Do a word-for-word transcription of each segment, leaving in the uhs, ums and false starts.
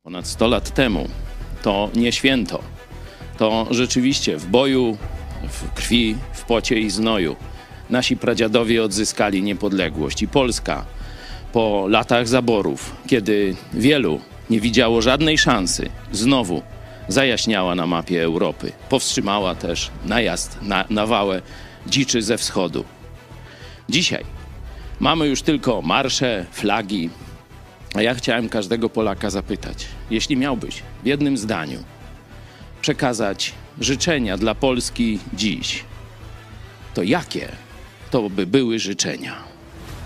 Ponad sto lat temu to nie święto. To rzeczywiście w boju, w krwi, w pocie i znoju nasi pradziadowie odzyskali niepodległość. I Polska po latach zaborów, kiedy wielu nie widziało żadnej szansy, znowu zajaśniała na mapie Europy. Powstrzymała też najazd na nawałę dziczy ze wschodu. Dzisiaj mamy już tylko marsze, flagi. A ja chciałem każdego Polaka zapytać, jeśli miałbyś w jednym zdaniu przekazać życzenia dla Polski dziś, to jakie to by były życzenia?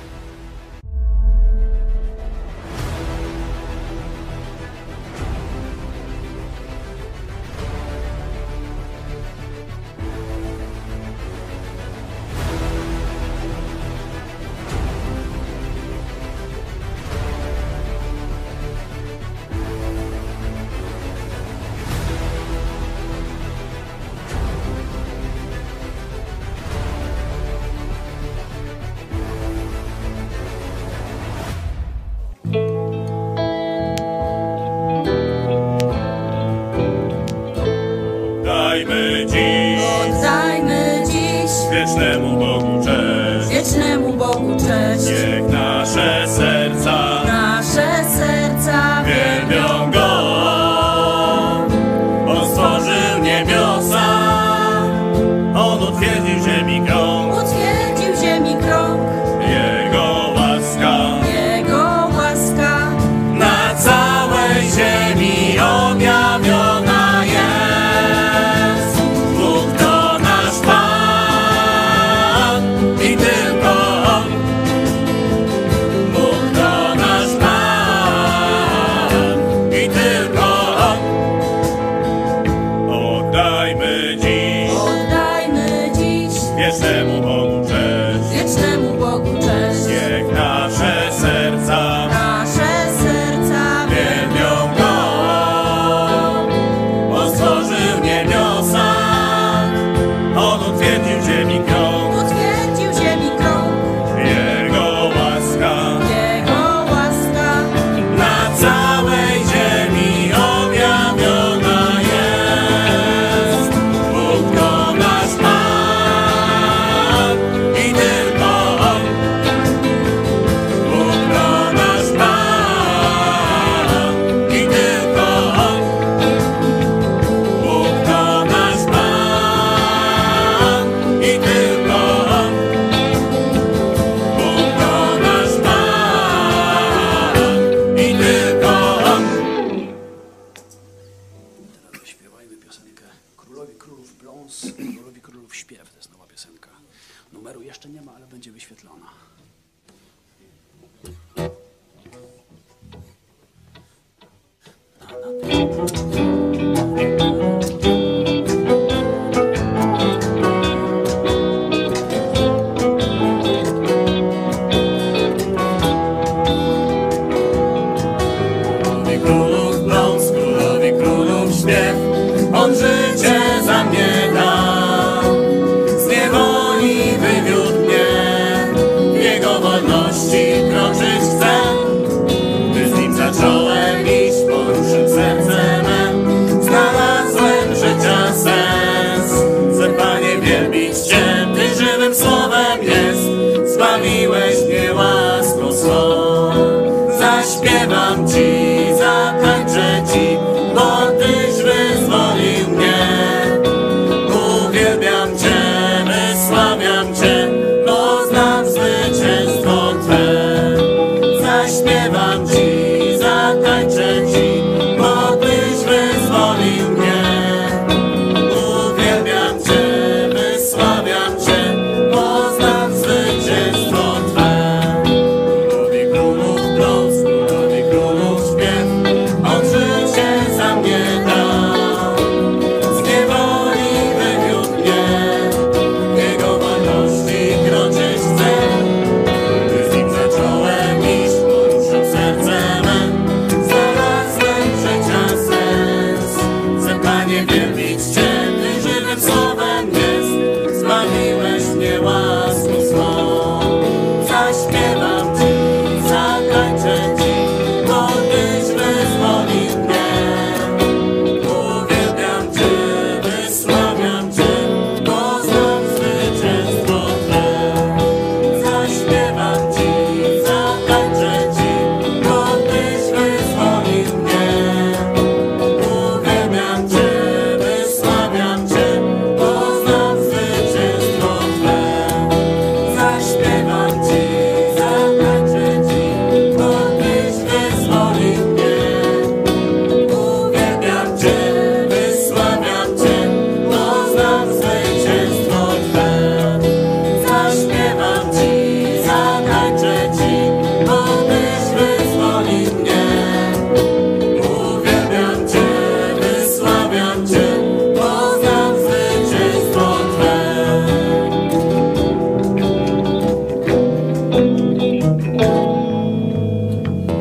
Oddajmy dziś wiecznemu Bogu cześć. wiecznemu Bogu cześć. Niech nasze serca Nasze serca wielbią Go. On stworzył niebiosa, On utwierdził ziemi krąg. utwierdził ziemi krąg. Jego łaska Jego łaska na całej ziemi objawiona jest. Bóg to nasz Pan i tylko On. Bóg to nasz Pan i tylko On. Oddajmy dziś oddajmy dziś wiecznemu Bogu cześć. wiecznemu Bogu cześć. Niech nasze serca Nasze serca wielbią Go. On stworzył niebiosa, On utwierdził ziemi krąg. utwierdził ziemi krąg. Jego łaska Jego łaska na całej ziemi objawiona jest. Bóg to nasz Pan i tylko On. Bóg to nasz Pan i tylko On. Bóg to nasz Pan i tylko On. Bóg to nasz Pan i tylko On. Teraz zaśpiewajmy piosenkę Królowi Królów Brąz, Królowi Królów Śpiew. To jest nowa piosenka. Numeru jeszcze nie ma, ale będzie wyświetlona. Królowi królów brąz, królowi królów śpiew. On życie za mnie dał. Z niewoli wywiódł mnie. W Jego wolności kroczyć chcę. Gdy z Nim zacząłem iść, poruszył serce mem. Znalazłem życia sens. Chcę, Panie, wielbić Cię, Ty żywym słowem jest. Zbawiłeś mnie łaską swą. Zaśpiewam Ci, zatańczę Ci, bo Tyś wyzwolił mnie. Uwielbiam Cię, wysławiam Cię, bo znam zwycięstwo Twe. Zaśpiewam Ci, zatańczę Ci, bo Tyś wyzwolił mnie. Uwielbiam Cię, wysławiam Cię, bo znam zwycięstwo Twe. Królowi królów brąz, królowi królów śpiew. On życie za mnie dał. Z niewoli wywiódł mnie. W Jego wolności kroczyć chcę. Gdy z Nim zacząłem iść, poruszył serce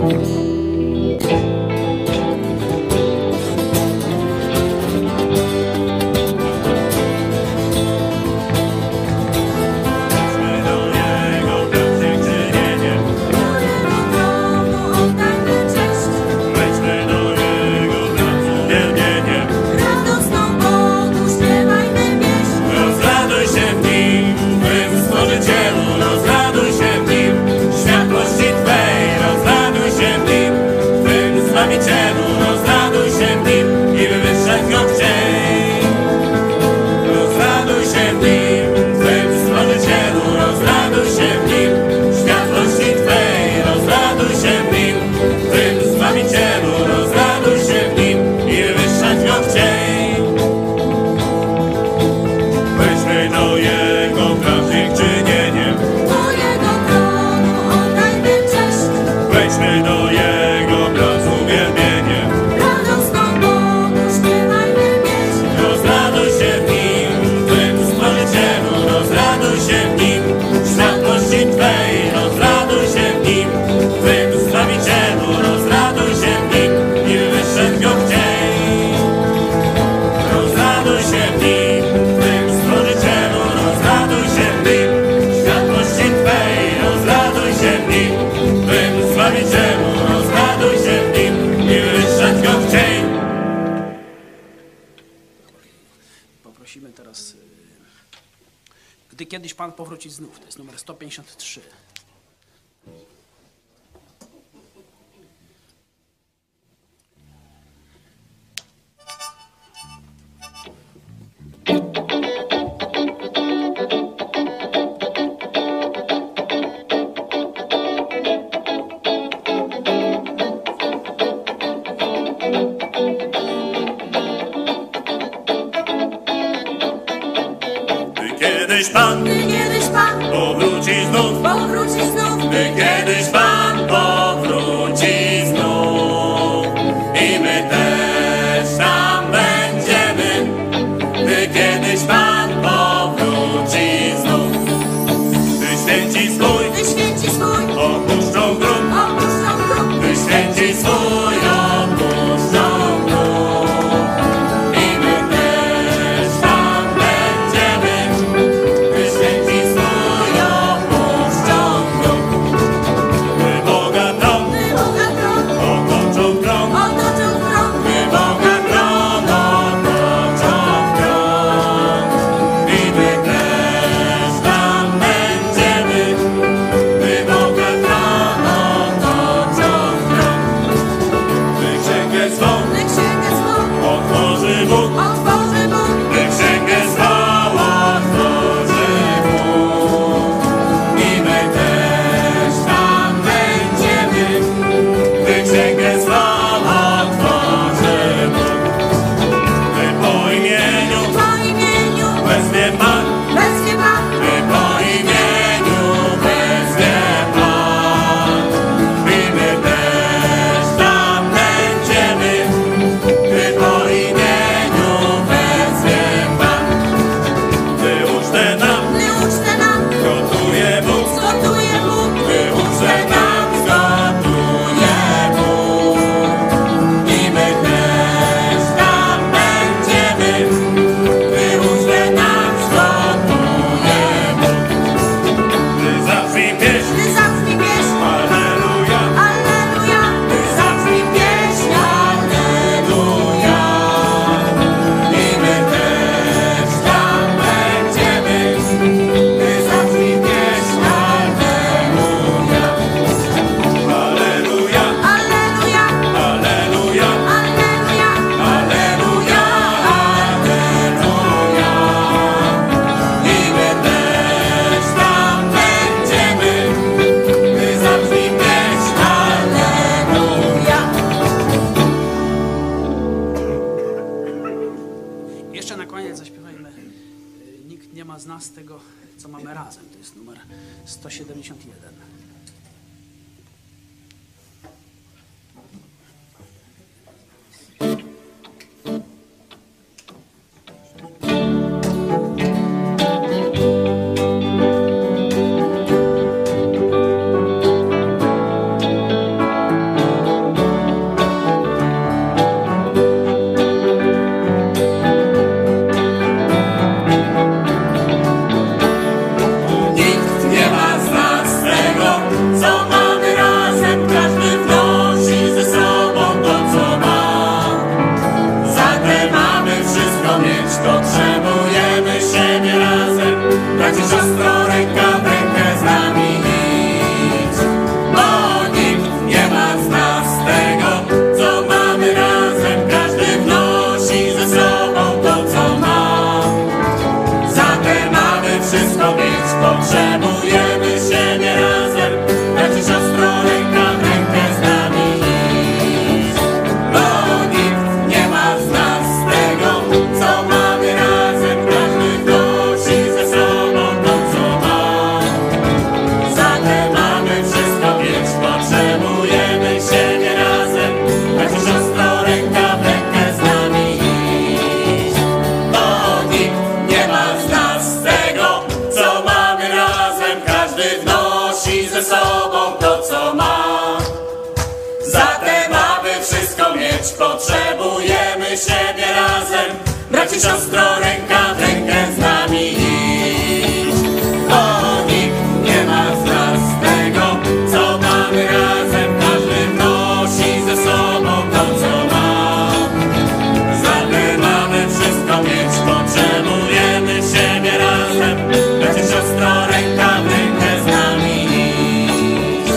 Poprosimy teraz, y, gdy kiedyś Pan powróci znów, to jest numer sto pięćdziesiąt trzy. Kiedyś Pan, Gdy kiedyś Pan powróci znów, powróci znów, gdy kiedyś Pan powróci znów i my też tam będziemy, gdy kiedyś Pan powróci znów. Gdy święci swój gdy święci swój opuszczą grób, opuszczą grób, gdy święci swój opuszczą grób i my też tam będziemy, gdy święci swój opuszczą grób. Gdy Boga tron gdy Boga tron otoczą krąg, otoczą krąg, gdy Boga tron otoczą krąg i my też tam będziemy, gdy Boga tron otoczą krąg. Gdy księgę swą gdy księgę swą otworzy Bóg, otworzy Bóg, gdy księgę swą otworzy Bóg i my też tam będziemy, gdy księgę swą otworzy Bóg. Gdy po imieniu po imieniu wezwie Pan, wezwie Pan, gdy po imieniu wezwie Pan i my też tam będziemy, gdy po imieniu wezwie Pan. Gdy ucztę nam gdy ucztę nam zgotuje Bóg, zgotuje Bóg, gdy ucztę nam zgotuje Bóg i my też tam będziemy, gdy ucztę nam zgotuje Bóg. Gdy zabrzmi pieśń, gdy zabrzmi pieśń, Alleluja, alleluja, gdy zabrzmi pieśń, Alleluja i my też tam będziemy, gdy zabrzmi pieśń, Alleluja. Alleluja, alleluja, Alleluja, alleluja, Alleluja, Alleluja i my też tam będziemy, gdy zabrzmi pieśń, Alleluja. Jeszcze na koniec zaśpiewajmy y, Nikt nie ma z nas tego, co mamy razem. To jest numer sto siedemdziesiąt jeden. mieć, potrzebujemy siebie razem. Bracie, siostro, ręka w rękę z nami iść. Bo nikt nie ma z nas tego, co mamy razem. Każdy nosi ze sobą to, co ma. Zatem mamy wszystko mieć, potrzebujemy siebie razem. Bracie, siostro, ręka w rękę z nami iść.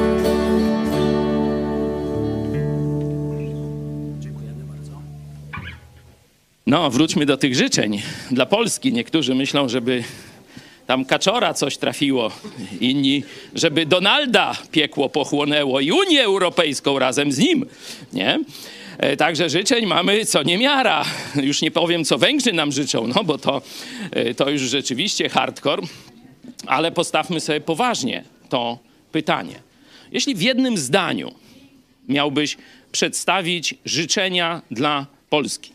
Dziękujemy bardzo. No, wróćmy do tych życzeń dla Polski. Niektórzy myślą, żeby tam Kaczora coś trafiło, inni, żeby Donalda piekło pochłonęło i Unię Europejską razem z nim, nie? E, Także życzeń mamy co niemiara. Już nie powiem, co Węgrzy nam życzą, no bo to, e, to już rzeczywiście hardcore. Ale postawmy sobie poważnie to pytanie. Jeśli w jednym zdaniu miałbyś przedstawić życzenia dla Polski.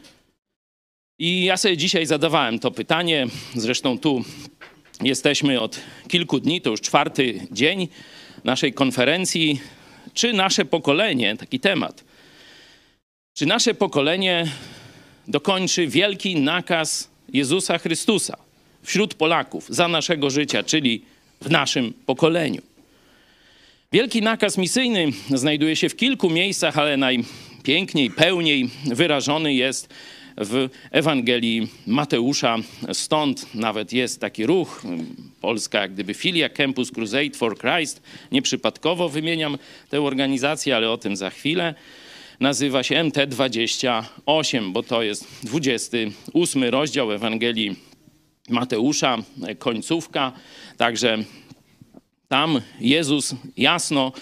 I ja sobie dzisiaj zadawałem to pytanie, zresztą tu jesteśmy od kilku dni, to już czwarty dzień naszej konferencji. Czy nasze pokolenie, taki temat, czy nasze pokolenie dokończy wielki nakaz Jezusa Chrystusa wśród Polaków za naszego życia, czyli w naszym pokoleniu? Wielki nakaz misyjny znajduje się w kilku miejscach, ale najpiękniej, pełniej wyrażony jest w Ewangelii Mateusza. Stąd nawet jest taki ruch, polska jak gdyby filia Campus Crusade for Christ. Nieprzypadkowo wymieniam tę organizację, ale o tym za chwilę. Nazywa się M T dwadzieścia osiem, bo to jest dwudziesty ósmy rozdział Ewangelii Mateusza, końcówka. Także tam Jezus jasno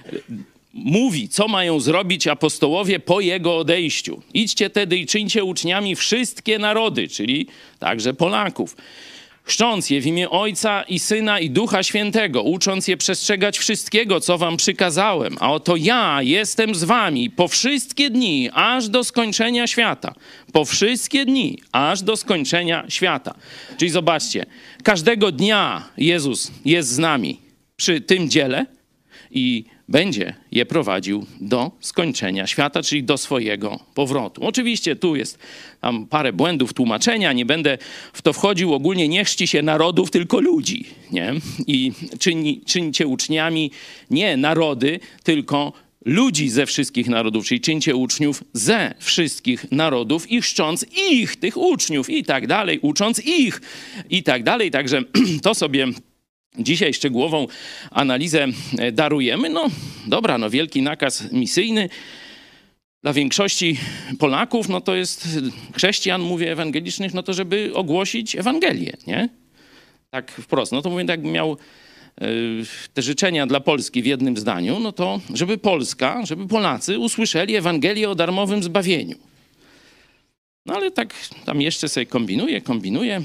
mówi, co mają zrobić apostołowie po jego odejściu. Idźcie tedy i czyńcie uczniami wszystkie narody, czyli także Polaków, chrzcząc je w imię Ojca i Syna i Ducha Świętego, ucząc je przestrzegać wszystkiego, co wam przykazałem. A oto ja jestem z wami po wszystkie dni, aż do skończenia świata. Po wszystkie dni, aż do skończenia świata. Czyli zobaczcie, każdego dnia Jezus jest z nami przy tym dziele i będzie je prowadził do skończenia świata, czyli do swojego powrotu. Oczywiście tu jest tam parę błędów tłumaczenia, nie będę w to wchodził. Ogólnie nie chrzci się narodów, tylko ludzi, nie? I czyni, czyńcie uczniami nie narody, tylko ludzi ze wszystkich narodów, czyli czyńcie uczniów ze wszystkich narodów i chrzcząc ich, tych uczniów i tak dalej, ucząc ich i tak dalej. Także to sobie dzisiaj szczegółową analizę darujemy. No dobra, no wielki nakaz misyjny dla większości Polaków, no to jest chrześcijan, mówię ewangelicznych, no to żeby ogłosić Ewangelię, nie? Tak wprost. No to mówię, jakbym miał te życzenia dla Polski w jednym zdaniu, no to żeby Polska, żeby Polacy usłyszeli Ewangelię o darmowym zbawieniu. No ale tak tam jeszcze sobie kombinuję, kombinuję.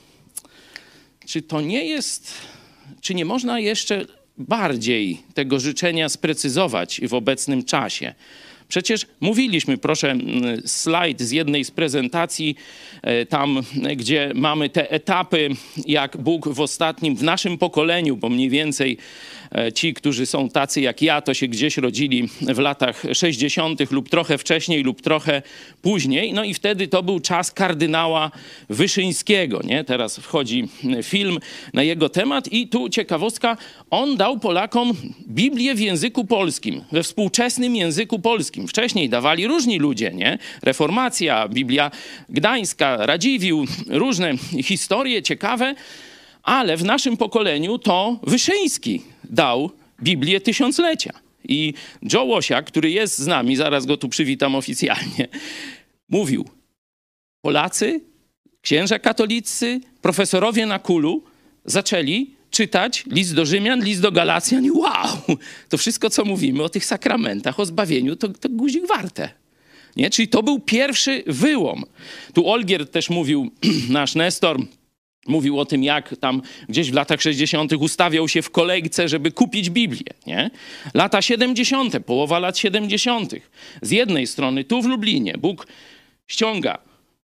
Czy to nie jest... Czy nie można jeszcze bardziej tego życzenia sprecyzować w obecnym czasie? Przecież mówiliśmy, proszę, slajd z jednej z prezentacji, tam gdzie mamy te etapy, jak Bóg w ostatnim, w naszym pokoleniu, bo mniej więcej ci, którzy są tacy jak ja, to się gdzieś rodzili w latach sześćdziesiątych lub trochę wcześniej lub trochę później. No i wtedy to był czas kardynała Wyszyńskiego, nie? Teraz wchodzi film na jego temat i tu ciekawostka, on dał Polakom Biblię w języku polskim, we współczesnym języku polskim. Wcześniej dawali różni ludzie, nie? Reformacja, Biblia Gdańska, Radziwiłł, różne historie ciekawe, ale w naszym pokoleniu to Wyszyński dał Biblię Tysiąclecia. I Joe Łosiak, który jest z nami, zaraz go tu przywitam oficjalnie, mówił, Polacy, księża katolicy, profesorowie na kulu zaczęli czytać list do Rzymian, list do Galacjan i wow, to wszystko, co mówimy o tych sakramentach, o zbawieniu, to, to guzik warte. Nie? Czyli to był pierwszy wyłom. Tu Olgierd też mówił, nasz Nestor, mówił o tym, jak tam gdzieś w latach sześćdziesiątych ustawiał się w kolejce, żeby kupić Biblię. Nie? Lata siedemdziesiąte, połowa lat siedemdziesiątych. Z jednej strony tu w Lublinie Bóg ściąga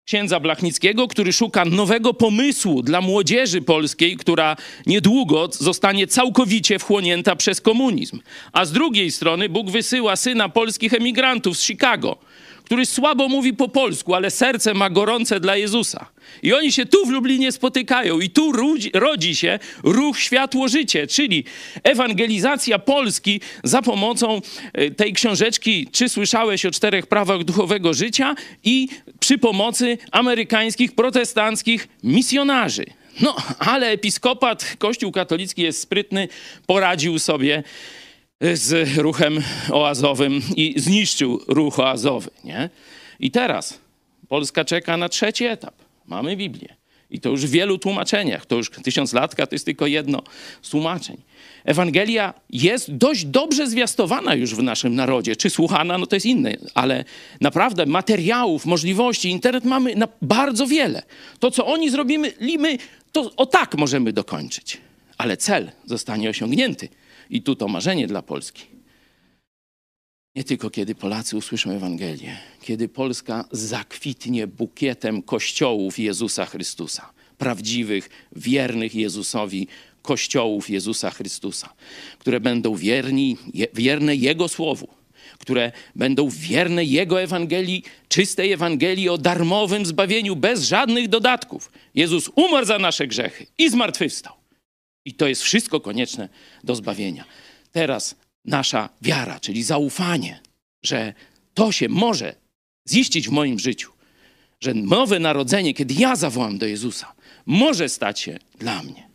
księdza Blachnickiego, który szuka nowego pomysłu dla młodzieży polskiej, która niedługo zostanie całkowicie wchłonięta przez komunizm. A z drugiej strony Bóg wysyła syna polskich emigrantów z Chicago, który słabo mówi po polsku, ale serce ma gorące dla Jezusa. I oni się tu w Lublinie spotykają i tu rodzi, rodzi się ruch Światło-Życie, czyli ewangelizacja Polski za pomocą tej książeczki Czy słyszałeś o czterech prawach duchowego życia? I przy pomocy amerykańskich protestanckich misjonarzy. No, ale episkopat, Kościół katolicki jest sprytny, poradził sobie z ruchem oazowym i zniszczył ruch oazowy, nie? I teraz Polska czeka na trzeci etap. Mamy Biblię. I to już w wielu tłumaczeniach. To już tysiąclatka to jest tylko jedno z tłumaczeń. Ewangelia jest dość dobrze zwiastowana już w naszym narodzie. Czy słuchana? No to jest inne. Ale naprawdę materiałów, możliwości, internet mamy na bardzo wiele. To, co oni zrobimy, to o tak możemy dokończyć. Ale cel zostanie osiągnięty. I tu to marzenie dla Polski. Nie tylko kiedy Polacy usłyszą Ewangelię, kiedy Polska zakwitnie bukietem kościołów Jezusa Chrystusa, prawdziwych, wiernych Jezusowi kościołów Jezusa Chrystusa, które będą wierni, je, wierne Jego Słowu, które będą wierne Jego Ewangelii, czystej Ewangelii o darmowym zbawieniu, bez żadnych dodatków. Jezus umarł za nasze grzechy i zmartwychwstał. I to jest wszystko konieczne do zbawienia. Teraz nasza wiara, czyli zaufanie, że to się może ziścić w moim życiu, że nowe narodzenie, kiedy ja zawołam do Jezusa, może stać się dla mnie.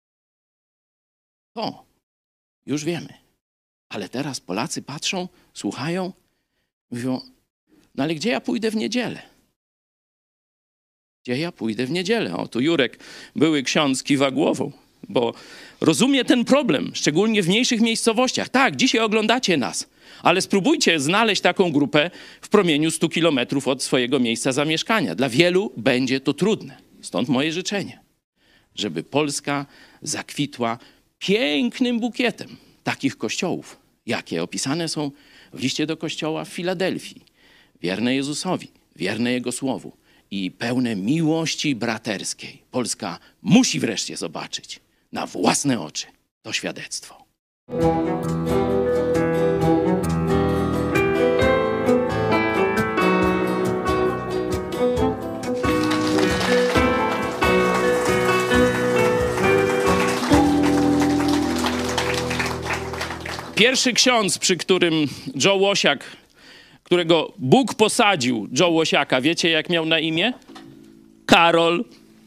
To już wiemy. Ale teraz Polacy patrzą, słuchają, mówią, no ale gdzie ja pójdę w niedzielę? Gdzie ja pójdę w niedzielę? O, tu Jurek, były ksiądz, kiwa głową, bo rozumie ten problem, szczególnie w mniejszych miejscowościach. Tak, dzisiaj oglądacie nas, ale spróbujcie znaleźć taką grupę w promieniu stu kilometrów od swojego miejsca zamieszkania. Dla wielu będzie to trudne. Stąd moje życzenie, żeby Polska zakwitła pięknym bukietem takich kościołów, jakie opisane są w liście do kościoła w Filadelfii. Wierne Jezusowi, wierne Jego Słowu i pełne miłości braterskiej. Polska musi wreszcie zobaczyć na własne oczy to świadectwo. Pierwszy ksiądz, przy którym Joe Łosiak, którego Bóg posadził, Joe Łosiaka, wiecie jak miał na imię? Karol.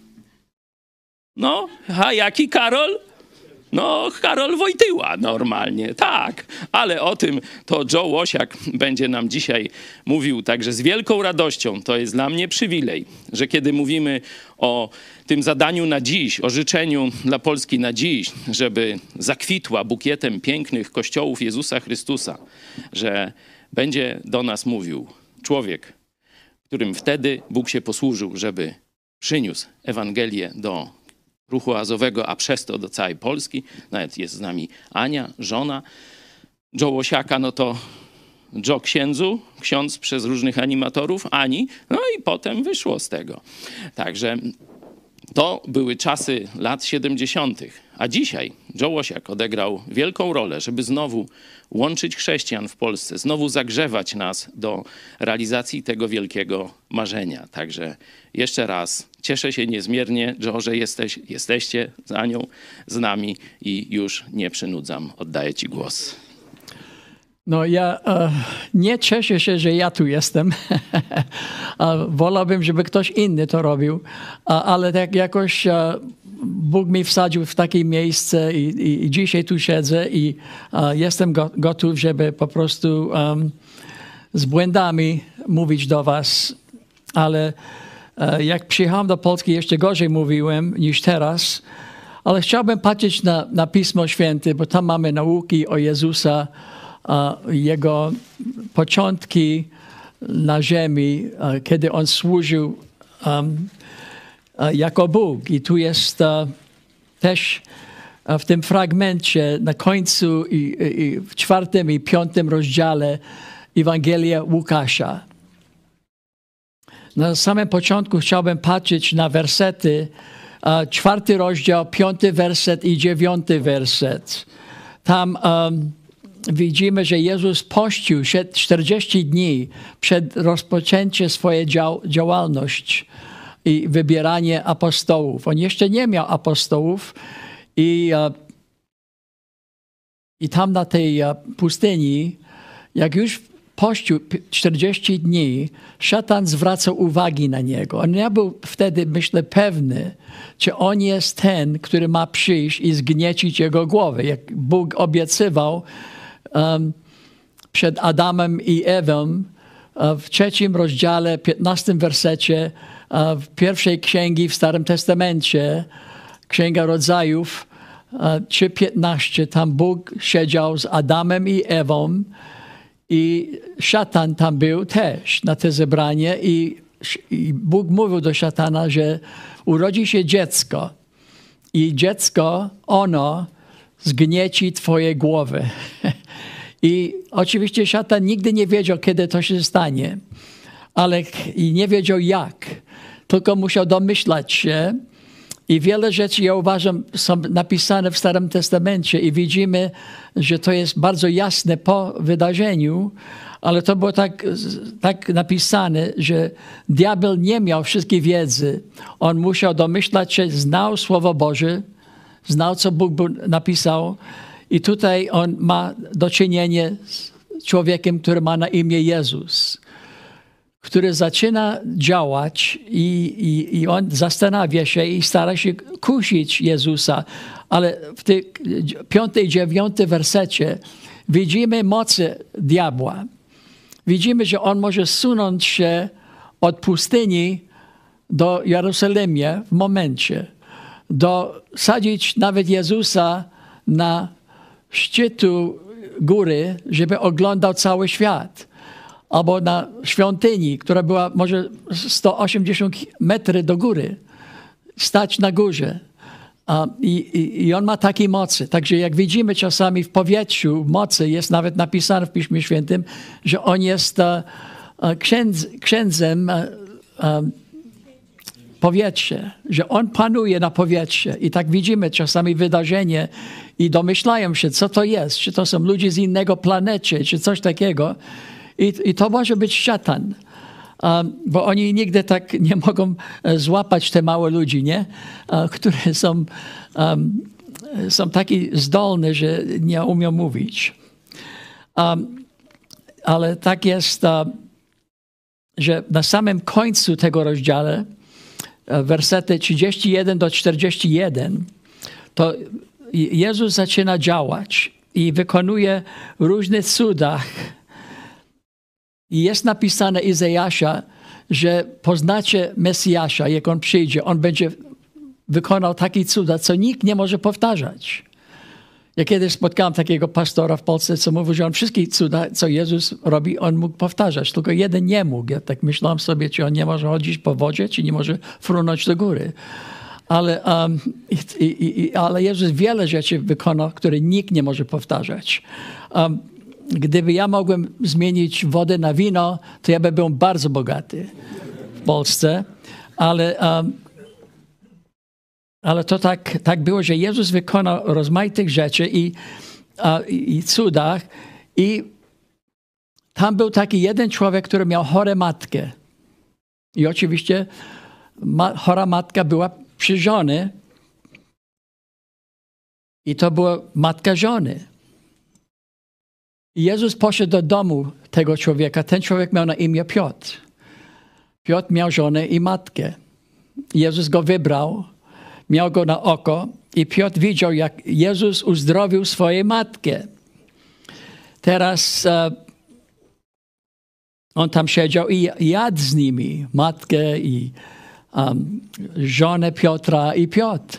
No, a jaki Karol? No, Karol Wojtyła normalnie, tak. Ale o tym to Joe Łosiak będzie nam dzisiaj mówił. Także z wielką radością, to jest dla mnie przywilej, że kiedy mówimy o tym zadaniu na dziś, o życzeniu dla Polski na dziś, żeby zakwitła bukietem pięknych kościołów Jezusa Chrystusa, że będzie do nas mówił człowiek, którym wtedy Bóg się posłużył, żeby przyniósł Ewangelię do ruchu oazowego, a przez to do całej Polski. Nawet jest z nami Ania, żona Joe Łosiaka, no to Joe księdzu, ksiądz przez różnych animatorów, Ani, no i potem wyszło z tego. Także to były czasy lat siedemdziesiątych. A dzisiaj Joe Łosiak odegrał wielką rolę, żeby znowu łączyć chrześcijan w Polsce, znowu zagrzewać nas do realizacji tego wielkiego marzenia. Także jeszcze raz cieszę się niezmiernie, Joe, że jesteś, jesteście z Anią, z nami i już nie przynudzam. Oddaję ci głos. No ja e, nie cieszę się, że ja tu jestem. Wolałbym, żeby ktoś inny to robił, ale tak jakoś e, Bóg mi wsadził w takie miejsce i, i, i dzisiaj tu siedzę i e, jestem go, gotów, żeby po prostu um, z błędami mówić do was. Ale e, jak przyjechałem do Polski, jeszcze gorzej mówiłem niż teraz. Ale chciałbym patrzeć na, na Pismo Święte, bo tam mamy nauki o Jezusa, Jego początki na ziemi, kiedy On służył um, jako Bóg. I tu jest uh, też w tym fragmencie na końcu i, i w czwartym i piątym rozdziale Ewangelia Łukasza. na samym początku chciałbym patrzeć na wersety, e, czwarty rozdział, piąty werset i dziewiąty werset. Tam um, widzimy, że Jezus pościł się czterdzieści dni przed rozpoczęciem swojej dział działalności i wybieranie apostołów. On jeszcze nie miał apostołów i, uh, i tam na tej uh, pustyni, jak już pościł czterdzieści dni, szatan zwracał uwagi na niego. On nie był wtedy, myślę, pewny, czy on jest ten, który ma przyjść i zgniecić jego głowę. Jak Bóg obiecywał um, przed Adamem i Ewą uh, w trzecim rozdziale, piętnastym wersecie uh, w pierwszej księgi w Starym Testamencie, Księga Rodzajów uh, trzy piętnaście, tam Bóg siedział z Adamem i Ewą i szatan tam był też na te zebranie i, i Bóg mówił do szatana, że urodzi się dziecko i dziecko, ono zgnieci twoje głowy. I oczywiście szatan nigdy nie wiedział, kiedy to się stanie, ale i nie wiedział jak, tylko musiał domyślać się. I wiele rzeczy, ja uważam, są napisane w Starym Testamencie i widzimy, że to jest bardzo jasne po wydarzeniu, ale to było tak, tak napisane, że diabeł nie miał wszystkiej wiedzy. On musiał domyślać się, znał Słowo Boże, znał, co Bóg napisał i tutaj on ma do czynienia z człowiekiem, który ma na imię Jezus, który zaczyna działać i, i, i on zastanawia się i stara się kusić Jezusa. Ale w tej piątej i dziewiątej wersecie widzimy mocy diabła. Widzimy, że on może sunąć się od pustyni do Jeruzalemie w momencie, dosadzić nawet Jezusa na szczytu góry, żeby oglądał cały świat. Albo na świątyni, która była może sto osiemdziesiąt metrów do góry, stać na górze. I, i, I on ma takie mocy. Także jak widzimy czasami w powietrzu mocy, jest nawet napisane w Piśmie Świętym, że on jest uh, księdz, księdzem uh, um, powietrze, że on panuje na powietrze. I tak widzimy czasami wydarzenie i domyślają się, co to jest. Czy to są ludzie z innego planety, czy coś takiego. I, I to może być szatan, um, bo oni nigdy tak nie mogą złapać te małe ludzi, nie? Uh, które są, um, są takie zdolne, że nie umią mówić. Um, ale tak jest, uh, że na samym końcu tego rozdziału, uh, wersety trzydziesty jeden do czterdziestego pierwszego, to Jezus zaczyna działać i wykonuje różne cuda. I jest napisane Izajasza, że poznacie Mesjasza, jak on przyjdzie. On będzie wykonał takie cuda, co nikt nie może powtarzać. Ja kiedyś spotkałem takiego pastora w Polsce, co mówił, że on wszystkie cuda, co Jezus robi, on mógł powtarzać. Tylko jeden nie mógł. Ja tak myślałem sobie, czy on nie może chodzić po wodzie, czy nie może frunąć do góry. Ale, um, i, i, i, ale Jezus wiele rzeczy wykonał, które nikt nie może powtarzać. Um, Gdyby ja mogłem zmienić wodę na wino, to ja bym był bardzo bogaty w Polsce. Ale, um, ale to tak, tak było, że Jezus wykonał rozmaitych rzeczy i, uh, i, i cudach. I tam był taki jeden człowiek, który miał chorą matkę. I oczywiście ma, chora matka była przy żony. I to była matka żony. Jezus poszedł do domu tego człowieka. Ten człowiek miał na imię Piotr. Piotr miał żonę i matkę. Jezus go wybrał, miał go na oko i Piotr widział, jak Jezus uzdrowił swoją matkę. Teraz uh, on tam siedział i jadł z nimi matkę i um, żonę Piotra i Piotr.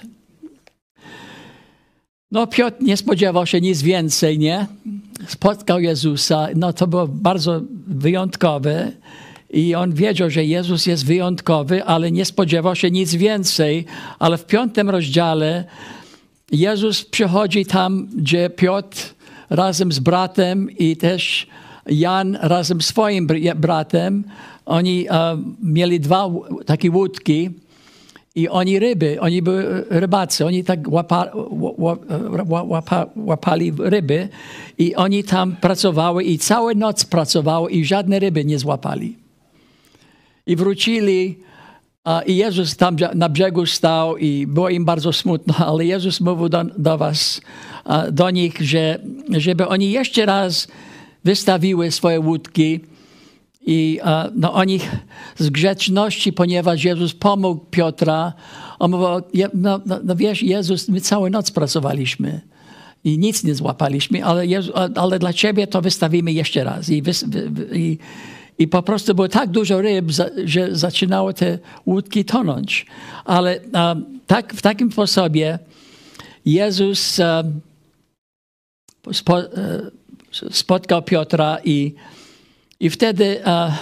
No Piotr nie spodziewał się nic więcej, nie? Spotkał Jezusa, no to było bardzo wyjątkowe i on wiedział, że Jezus jest wyjątkowy, ale nie spodziewał się nic więcej. Ale w piątym rozdziale Jezus przychodzi tam, gdzie Piotr razem z bratem i też Jan razem z swoim bratem, oni uh, mieli dwa takie łódki i oni ryby, oni byli rybacy, oni tak łapa, łapa, łapali ryby i oni tam pracowały i całą noc pracowały i żadne ryby nie złapali. I wrócili uh, i Jezus tam na brzegu stał i było im bardzo smutno, ale Jezus mówił do, do was, uh, do nich, że żeby oni jeszcze raz wystawiły swoje łódki i uh, no, oni z grzeczności, ponieważ Jezus pomógł Piotra, on mówił, no, no, no wiesz, Jezus, my całą noc pracowaliśmy i nic nie złapaliśmy, ale, Jezu, ale dla ciebie to wystawimy jeszcze raz. I, wy, i, i po prostu było tak dużo ryb, że zaczynały te łódki tonąć. Ale um, tak, w takim sposobie Jezus um, spo, uh, spotkał Piotra i, i wtedy uh,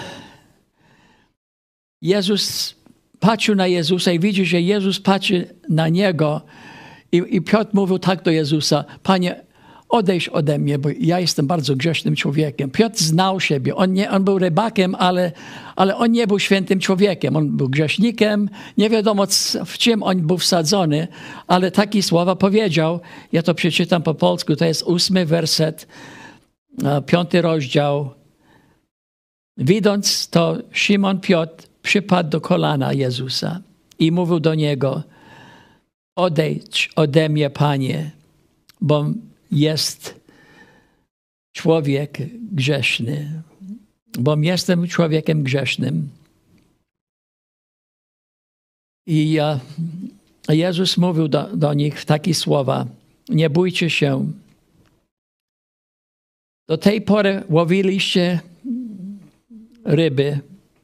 Jezus patrzył na Jezusa i widzi, że Jezus patrzy na niego i, i Piotr mówił tak do Jezusa, Panie, odejdź ode mnie, bo ja jestem bardzo grzesznym człowiekiem. Piotr znał siebie. On, nie, on był rybakiem, ale, ale on nie był świętym człowiekiem. On był grzesznikiem. Nie wiadomo, w czym on był wsadzony, ale takie słowa powiedział. Ja to przeczytam po polsku. To jest ósmy werset, piąty rozdział. Widząc to, Szymon Piotr przypadł do kolana Jezusa i mówił do niego, odejdź ode mnie, Panie, bo jest człowiek grzeszny, bo jestem człowiekiem grzesznym. I uh, Jezus mówił do, do nich takie słowa, nie bójcie się. Do tej pory łowiliście ryby,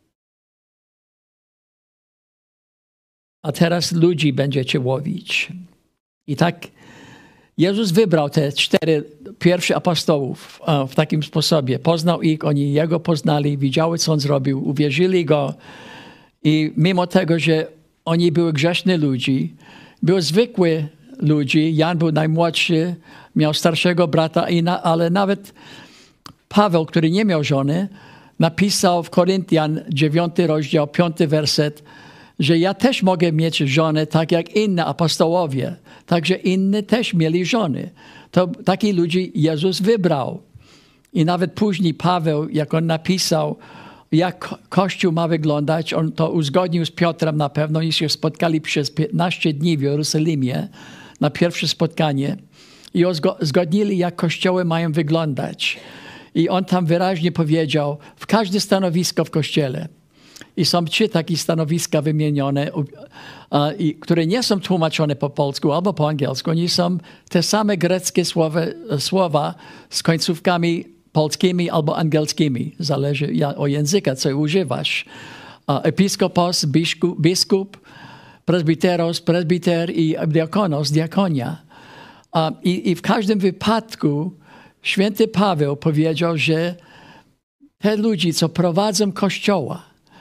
a teraz ludzi będziecie łowić. I tak Jezus wybrał te cztery pierwszych apostołów w takim sposobie. Poznał ich, oni Jego poznali, widziały, co On zrobił, uwierzyli Go. I mimo tego, że oni były grzeszni ludzi, były zwykły ludzi, Jan był najmłodszy, miał starszego brata, ale nawet Paweł, który nie miał żony, napisał w Koryntian dziewiąty rozdział, piąty werset, że ja też mogę mieć żonę tak jak inne apostołowie. Także inni też mieli żony. To takich ludzi Jezus wybrał. I nawet później Paweł, jak on napisał, jak Kościół ma wyglądać, on to uzgodnił z Piotrem na pewno. Oni się spotkali przez piętnaście dni w Jerozolimie na pierwsze spotkanie i uzgodnili, jak kościoły mają wyglądać. I on tam wyraźnie powiedział, w każde stanowisko w kościele, i są trzy takie stanowiska wymienione, które nie są tłumaczone po polsku albo po angielsku. Oni są te same greckie słowa, słowa z końcówkami polskimi albo angielskimi. Zależy od języka, co używasz. Episkopos, biskup, biskup presbiteros, presbiter i diakonos, diakonia. I, I w każdym wypadku święty Paweł powiedział, że te ludzie, co prowadzą kościoła,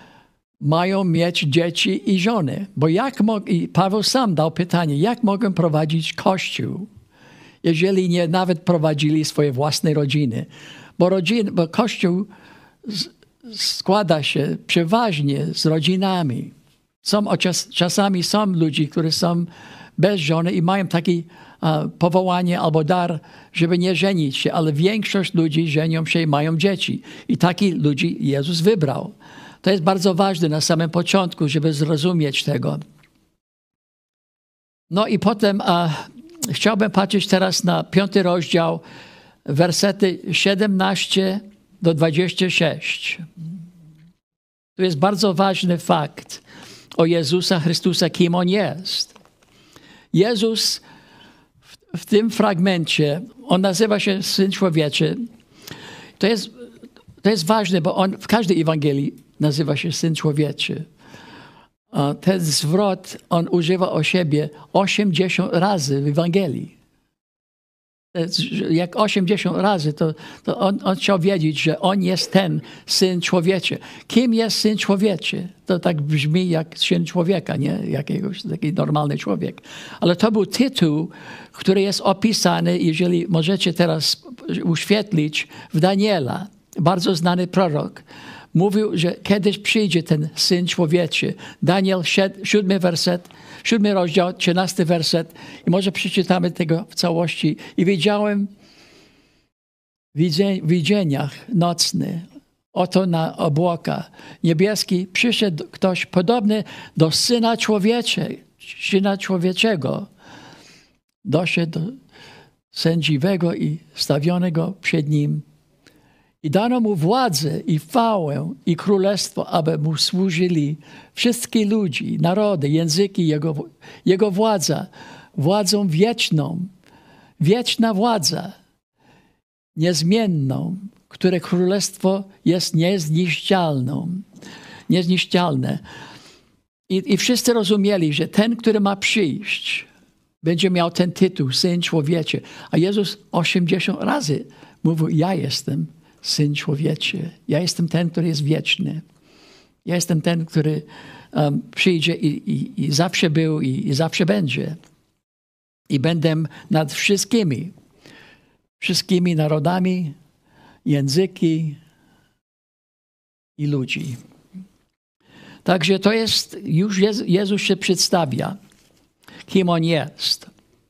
mają mieć dzieci i żony. Bo jak mo- i Paweł sam dał pytanie, jak mogą prowadzić Kościół, jeżeli nie nawet prowadzili swoje własne rodziny. Bo, rodzin, bo Kościół z, składa się przeważnie z rodzinami. Są, czas, czasami są ludzie, którzy są bez żony i mają takie uh, powołanie albo dar, żeby nie żenić się, ale większość ludzi żenią się i mają dzieci. I takich ludzi Jezus wybrał. To jest bardzo ważne na samym początku, żeby zrozumieć tego. No i potem a, chciałbym patrzeć teraz na piąty rozdział, wersety siedemnaście do dwudziestego szóstego. Tu jest bardzo ważny fakt o Jezusa Chrystusa, kim On jest. Jezus w, w tym fragmencie, On nazywa się Syn Człowieczy. To jest, to jest ważne, bo On w każdej Ewangelii nazywa się Syn Człowieczy. Ten zwrot on używa o siebie osiemdziesiąt razy w Ewangelii. Jak osiemdziesiąt razy, to, to on, on chciał wiedzieć, że On jest ten Syn Człowieczy. Kim jest Syn Człowieczy? To tak brzmi jak Syn Człowieka, nie? Jakiegoś taki normalny człowiek. Ale to był tytuł, który jest opisany, jeżeli możecie teraz uświetlić, w Daniela. bardzo znany prorok, mówił, że kiedyś przyjdzie ten Syn Człowieczy. Daniel, siódmy werset, siódmy rozdział, trzynasty werset. I może przeczytamy tego w całości. I widziałem w widzeniach nocnych, oto na obłoka niebieski przyszedł ktoś podobny do Syna Człowieczego, Syna Człowieczego. Doszedł do sędziwego i stawionego przed nim. I dano mu władzę i chwałę i królestwo, aby mu służyli wszystkie ludzi, narody, języki, jego, jego władza, władzą wieczną, wieczna władza, niezmienną, które królestwo jest niezniszczalną, niezniszczalne. I, I wszyscy rozumieli, że ten, który ma przyjść, będzie miał ten tytuł, Syn Człowieczy. A Jezus osiemdziesiąt razy mówił, ja jestem Syn Człowieczy. Ja jestem ten, który jest wieczny. Ja jestem ten, który um, przyjdzie i, i, i zawsze był i, i zawsze będzie. I będę nad wszystkimi, wszystkimi narodami, języki i ludzi. Także to jest, już Jezus, Jezus się przedstawia, kim On jest.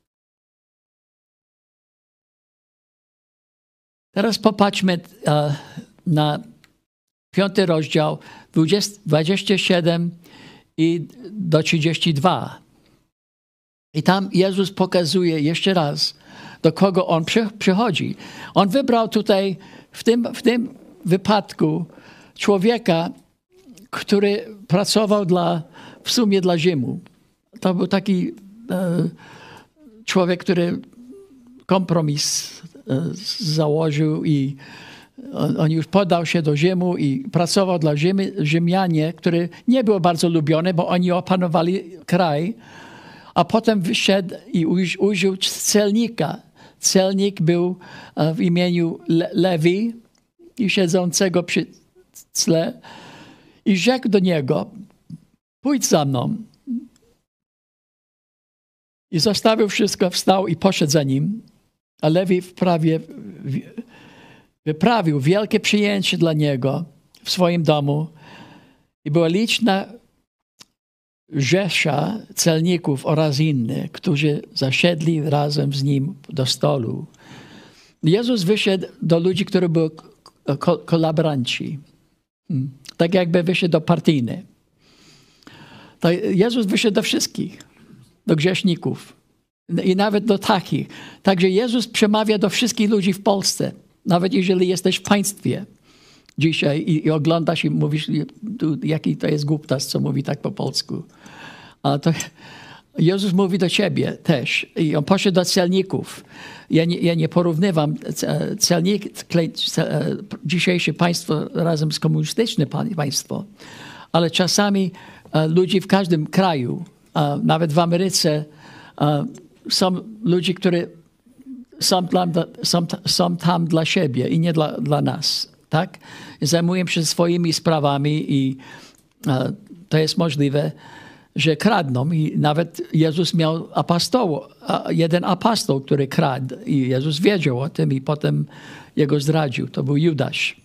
Teraz popatrzmy uh, na piąty rozdział, dwadzieścia siedem i do trzydziestu dwóch. I tam Jezus pokazuje jeszcze raz, do kogo On przy, przychodzi. On wybrał tutaj w tym, w tym wypadku człowieka, który pracował dla, w sumie dla Rzymu. To był taki e, człowiek, który kompromis e, założył i on, on już podał się do Rzymu i pracował dla Rzymy, Rzymianie, który nie był bardzo lubiony, bo oni opanowali kraj, a potem wyszedł i użył celnika. Celnik był w imieniu Le- Lewi i siedzącego przy tle i rzekł do niego, pójdź za mną. I zostawił wszystko, wstał i poszedł za nim. A Lewi wprawie, wyprawił wielkie przyjęcie dla niego w swoim domu. I była liczna rzesza celników oraz innych, którzy zasiedli razem z nim do stolu. Jezus wyszedł do ludzi, którzy byli kolaboranci. Tak jakby wyszedł do partyjnych. Jezus wyszedł do wszystkich, do grzeszników i nawet do takich. Także Jezus przemawia do wszystkich ludzi w Polsce, nawet jeżeli jesteś w państwie dzisiaj i, i oglądasz i mówisz, tu, jaki to jest głuptas, co mówi tak po polsku. A to Jezus mówi do ciebie też. I On poszedł do celników. Ja nie, ja nie porównywam celnik, dzisiejsze państwo razem z komunistycznym państwo, ale czasami ludzi w każdym kraju, nawet w Ameryce, są ludzie, którzy są tam, są, są tam dla siebie i nie dla, dla nas. Tak? Zajmują się swoimi sprawami i to jest możliwe, że kradną. I nawet Jezus miał apostoł, jeden apostoł, który kradł. I Jezus wiedział o tym i potem jego zdradził. To był Judasz.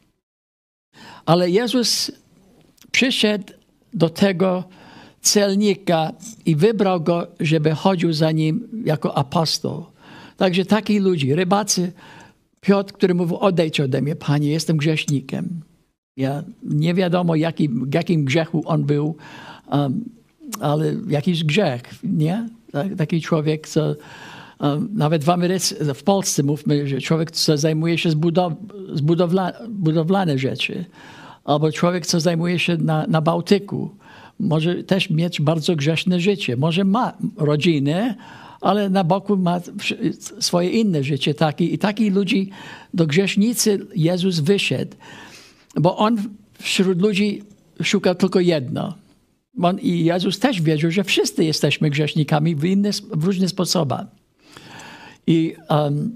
Ale Jezus przyszedł do tego celnika i wybrał go, żeby chodził za nim jako apostoł. Także taki ludzi, rybacy, Piotr, który mówił, odejdź ode mnie, Panie, jestem grzesznikiem. Ja, nie wiadomo, jaki, jakim grzechu on był, um, ale jakiś grzech, nie? Taki człowiek, co um, nawet w Ameryce, w Polsce mówmy, że człowiek, co zajmuje się z, budow, z budowla, budowlane rzeczy, albo człowiek, co zajmuje się na, na Bałtyku, może też mieć bardzo grzeszne życie. Może ma rodzinę, ale na boku ma swoje inne życie. Taki, I takich ludzi do grzesznicy Jezus wyszedł, bo On wśród ludzi szukał tylko jedno. On, I Jezus też wiedział, że wszyscy jesteśmy grzesznikami w, inny, w różny sposób. I, um,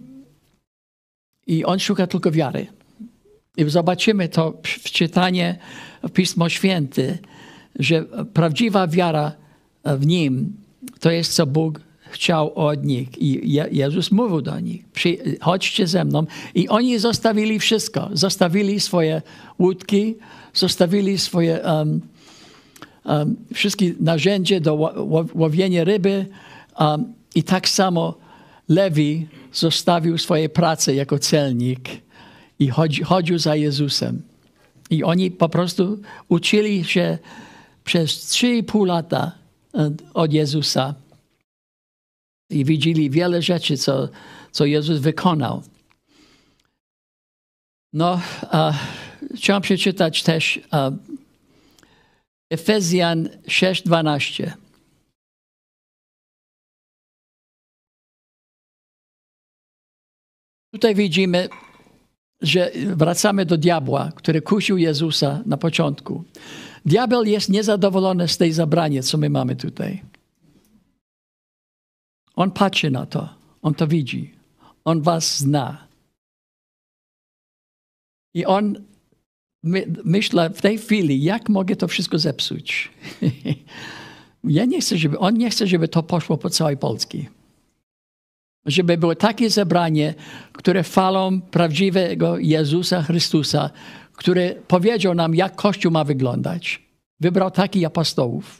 I On szuka tylko wiary. I zobaczymy to w czytaniu w Pismo Święte, że prawdziwa wiara w Nim to jest, co Bóg chciał od nich. I Je- Jezus mówił do nich, przy, chodźcie ze mną. I oni zostawili wszystko. Zostawili swoje łódki, zostawili swoje um, um, wszystkie narzędzia do ło- łowienia ryby. Um, I tak samo Lewi zostawił swoje prace jako celnik i chodzi, chodził za Jezusem. I oni po prostu uczyli się przez trzy i pół lata od Jezusa i widzieli wiele rzeczy, co, co Jezus wykonał. No, a, chciałem przeczytać też a, Efezjan sześć dwanaście. Tutaj widzimy, że wracamy do diabła, który kusił Jezusa na początku. Diabeł jest niezadowolony z tej zabrania, co my mamy tutaj. On patrzy na to. On to widzi. On was zna. I on my, myśli w tej chwili, jak mogę to wszystko zepsuć. Ja nie chcę, żeby, on nie chce, żeby to poszło po całej Polski. Żeby było takie zebranie, które chwalą prawdziwego Jezusa Chrystusa, który powiedział nam, jak Kościół ma wyglądać. Wybrał takich apostołów.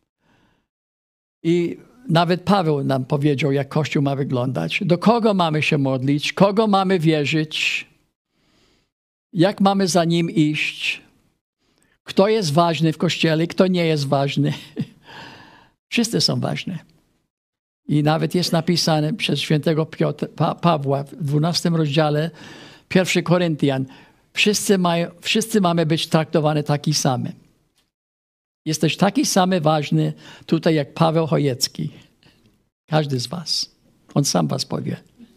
I nawet Paweł nam powiedział, jak Kościół ma wyglądać. Do kogo mamy się modlić, kogo mamy wierzyć, jak mamy za nim iść, kto jest ważny w Kościele, kto nie jest ważny. Wszyscy są ważni. I nawet jest napisane przez świętego Piotra, pa, Pawła w dwunastym rozdziale, pierwszy Koryntian. Wszyscy, mają, wszyscy mamy być traktowani taki sami. Jesteś taki samy ważny tutaj jak Paweł Chojecki. Każdy z was. On sam was powie.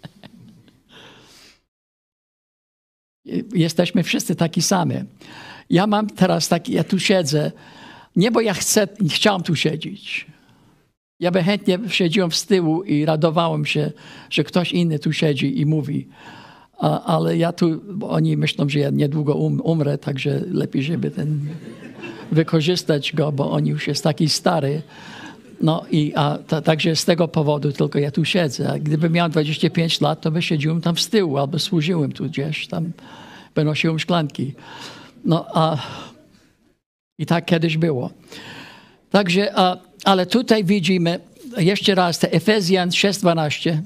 Jesteśmy wszyscy taki sami. Ja mam teraz taki, ja tu siedzę, nie bo ja chcę, chciałem tu siedzieć. Ja by chętnie siedziałem z tyłu i radowałem się, że ktoś inny tu siedzi i mówi. A, ale ja tu, bo oni myślą, że ja niedługo um, umrę, także lepiej, żeby ten, wykorzystać go, bo on już jest taki stary. No i a, ta, także z tego powodu tylko ja tu siedzę. A gdybym miał dwadzieścia pięć lat, to by siedziłem tam z tyłu albo służyłem tu gdzieś, tam wynosiłem szklanki. No a i tak kiedyś było. Także, a, ale tutaj widzimy jeszcze raz te Efezjan sześć dwanaście.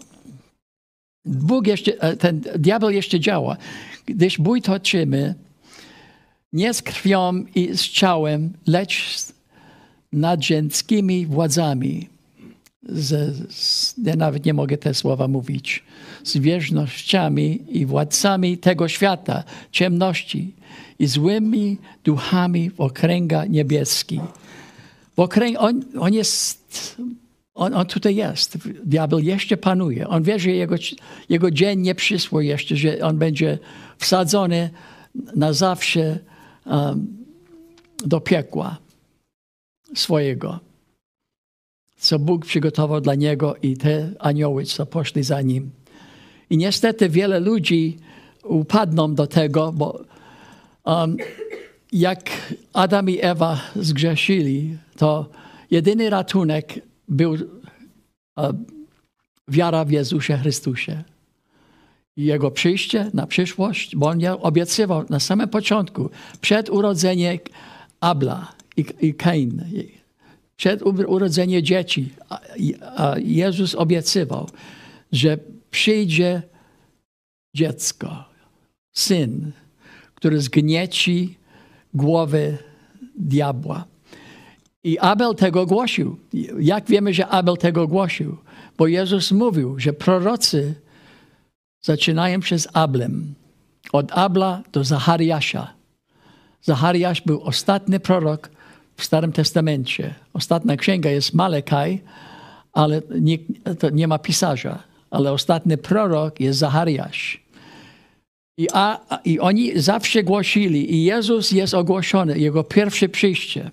Bóg jeszcze, ten diabeł jeszcze działa. Gdyż bój toczymy nie z krwią i z ciałem, lecz z nadziemskimi władzami. Z, z, ja nawet nie mogę te słowa mówić. Z wierznościami i władcami tego świata, ciemności i złymi duchami w okręgach niebieskich. W okręg, on, on jest... On, on tutaj jest. Diabeł jeszcze panuje. On wie, że jego, jego dzień nie przyszło jeszcze, że on będzie wsadzony na zawsze um, do piekła swojego. Co Bóg przygotował dla niego i te anioły, co poszli za nim. I niestety wiele ludzi upadną do tego, bo um, jak Adam i Ewa zgrzeszyli, to jedyny ratunek był uh, wiara w Jezusie Chrystusie. I Jego przyjście na przyszłość, bo On obiecywał na samym początku, przed urodzeniem Abla i, i Kain, przed urodzeniem dzieci, a, a Jezus obiecywał, że przyjdzie dziecko, syn, który zgnieci głowę diabła. I Abel tego głosił. Jak wiemy, że Abel tego głosił? Bo Jezus mówił, że prorocy zaczynają przez Ablem. Od Abla do Zachariasza. Zachariasz był ostatni prorok w Starym Testamencie. Ostatnia księga jest Malekaj, ale nie, to nie ma pisarza. Ale ostatni prorok jest Zachariasz. I, a, I oni zawsze głosili, i Jezus jest ogłoszony, Jego pierwsze przyjście.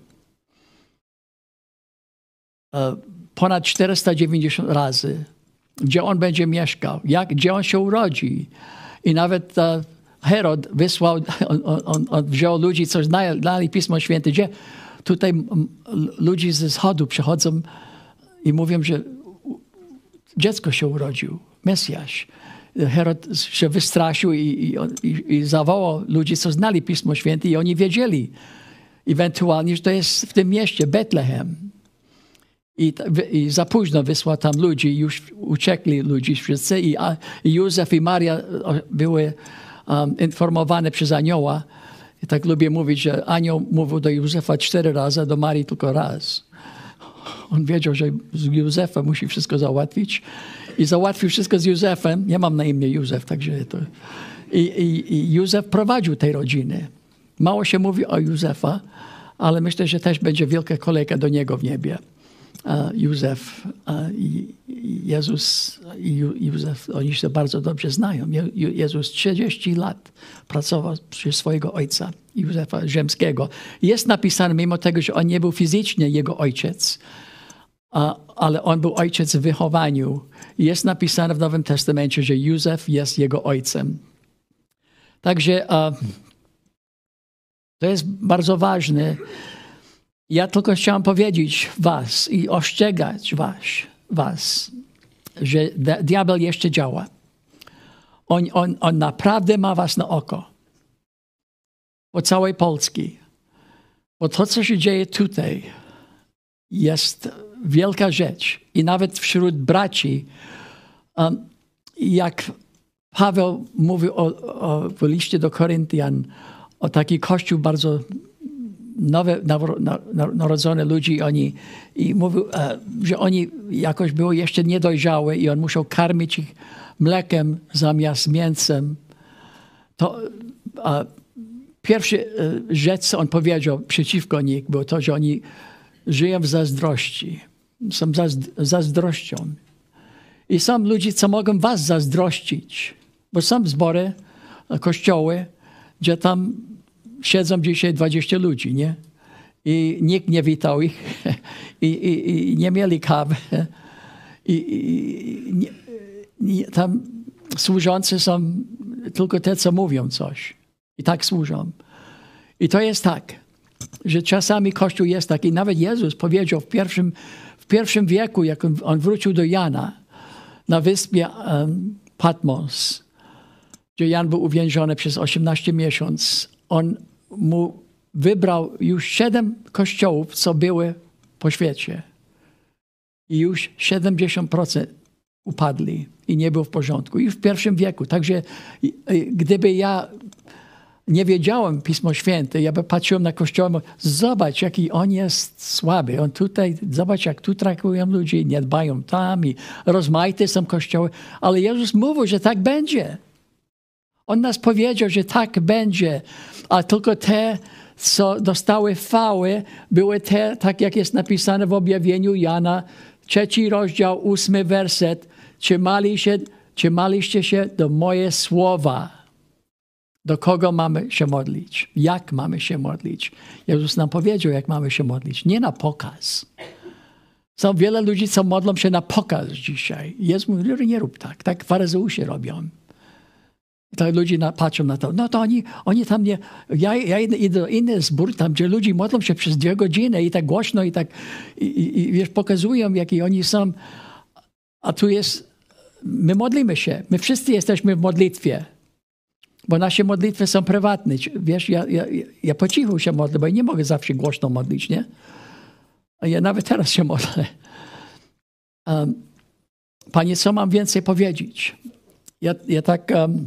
Ponad czterysta dziewięćdziesiąt razy, gdzie on będzie mieszkał, jak, gdzie on się urodzi. I nawet uh, Herod wysłał, on, on, on wziął ludzi, co znali Pismo Święte, gdzie tutaj ludzi ze wschodu przychodzą i mówią, że dziecko się urodził, Mesjasz. Herod się wystraszył i, i, i zawołał ludzi, co znali Pismo Święte i oni wiedzieli ewentualnie, że to jest w tym mieście Betlehem. I, I za późno wysłał tam ludzi, już uciekli ludzie wszyscy i, a, i Józef i Maria były um, informowane przez anioła. I tak lubię mówić, że anioł mówił do Józefa cztery razy, a do Marii tylko raz. On wiedział, że z Józefa musi wszystko załatwić. I załatwił wszystko z Józefem. Ja mam na imię Józef, także to... I, i, i Józef prowadził tej rodziny. Mało się mówi o Józefa, ale myślę, że też będzie wielka kolejka do niego w niebie. Józef i Jezus i Józef, oni się bardzo dobrze znają. Jezus trzydzieści lat pracował przy swojego ojca, Józefa Ziemskiego. Jest napisane, mimo tego, że on nie był fizycznie jego ojciec, ale on był ojciec w wychowaniu. Jest napisane w Nowym Testamencie, że Józef jest jego ojcem. Także to jest bardzo ważne. Ja tylko chciałem powiedzieć was i ostrzegać was, was że diabeł jeszcze działa. On, on, on naprawdę ma was na oko. Po całej Polski. Bo to, co się dzieje tutaj, jest wielka rzecz. I nawet wśród braci, um, jak Paweł mówił o, o, w liście do Koryntian, o taki kościół bardzo nowe, narodzone ludzi, oni, i mówił, że oni jakoś były jeszcze niedojrzałe i on musiał karmić ich mlekiem zamiast mięsem. To a, pierwsza rzecz, co on powiedział przeciwko nich, było to, że oni żyją w zazdrości. Są zazdrością. I są ludzie, co mogą was zazdrościć. Bo są zbory, kościoły, gdzie tam siedzą dzisiaj dwadzieścia ludzi, nie? I nikt nie witał ich. I, i, i nie mieli kawy. I, i nie, nie, tam służący są tylko te, co mówią coś. I tak służą. I to jest tak, że czasami Kościół jest taki. Nawet Jezus powiedział w pierwszym, w pierwszym wieku, jak on, on wrócił do Jana na wyspie um, Patmos, gdzie Jan był uwięziony przez osiemnaście miesięcy, on mu wybrał już siedem kościołów, co były po świecie. I już siedemdziesiąt procent upadli i nie było w porządku. Już w pierwszym wieku. Także gdyby ja nie wiedziałem Pismo Święte, ja by patrzyłem na kościoły, zobacz, jaki on jest słaby. On tutaj, zobacz, jak tu traktują ludzi, nie dbają tam i rozmaite są kościoły. Ale Jezus mówił, że tak będzie. On nas powiedział, że tak będzie, a tylko te, co dostały chwały, były te, tak jak jest napisane w objawieniu Jana, trzeci rozdział, ósmy werset. Trzymali się, trzymaliście się do moje słowa. Do kogo mamy się modlić? Jak mamy się modlić? Jezus nam powiedział, jak mamy się modlić. Nie na pokaz. Są wiele ludzi, co modlą się na pokaz dzisiaj. Jezus mówi, nie rób tak. Tak faryzeusze robią. I tak ludzie na, patrzą na to. No to oni, oni tam nie... Ja, ja idę do inny zbór, tam gdzie ludzie modlą się przez dwie godziny i tak głośno i tak i, i, i wiesz, pokazują, jaki oni są. A tu jest... My modlimy się. My wszyscy jesteśmy w modlitwie. Bo nasze modlitwy są prywatne. Wiesz, ja, ja, ja po cichu się modlę, bo ja nie mogę zawsze głośno modlić, nie? A ja nawet teraz się modlę. Um, Panie, co mam więcej powiedzieć? Ja, ja tak... Um,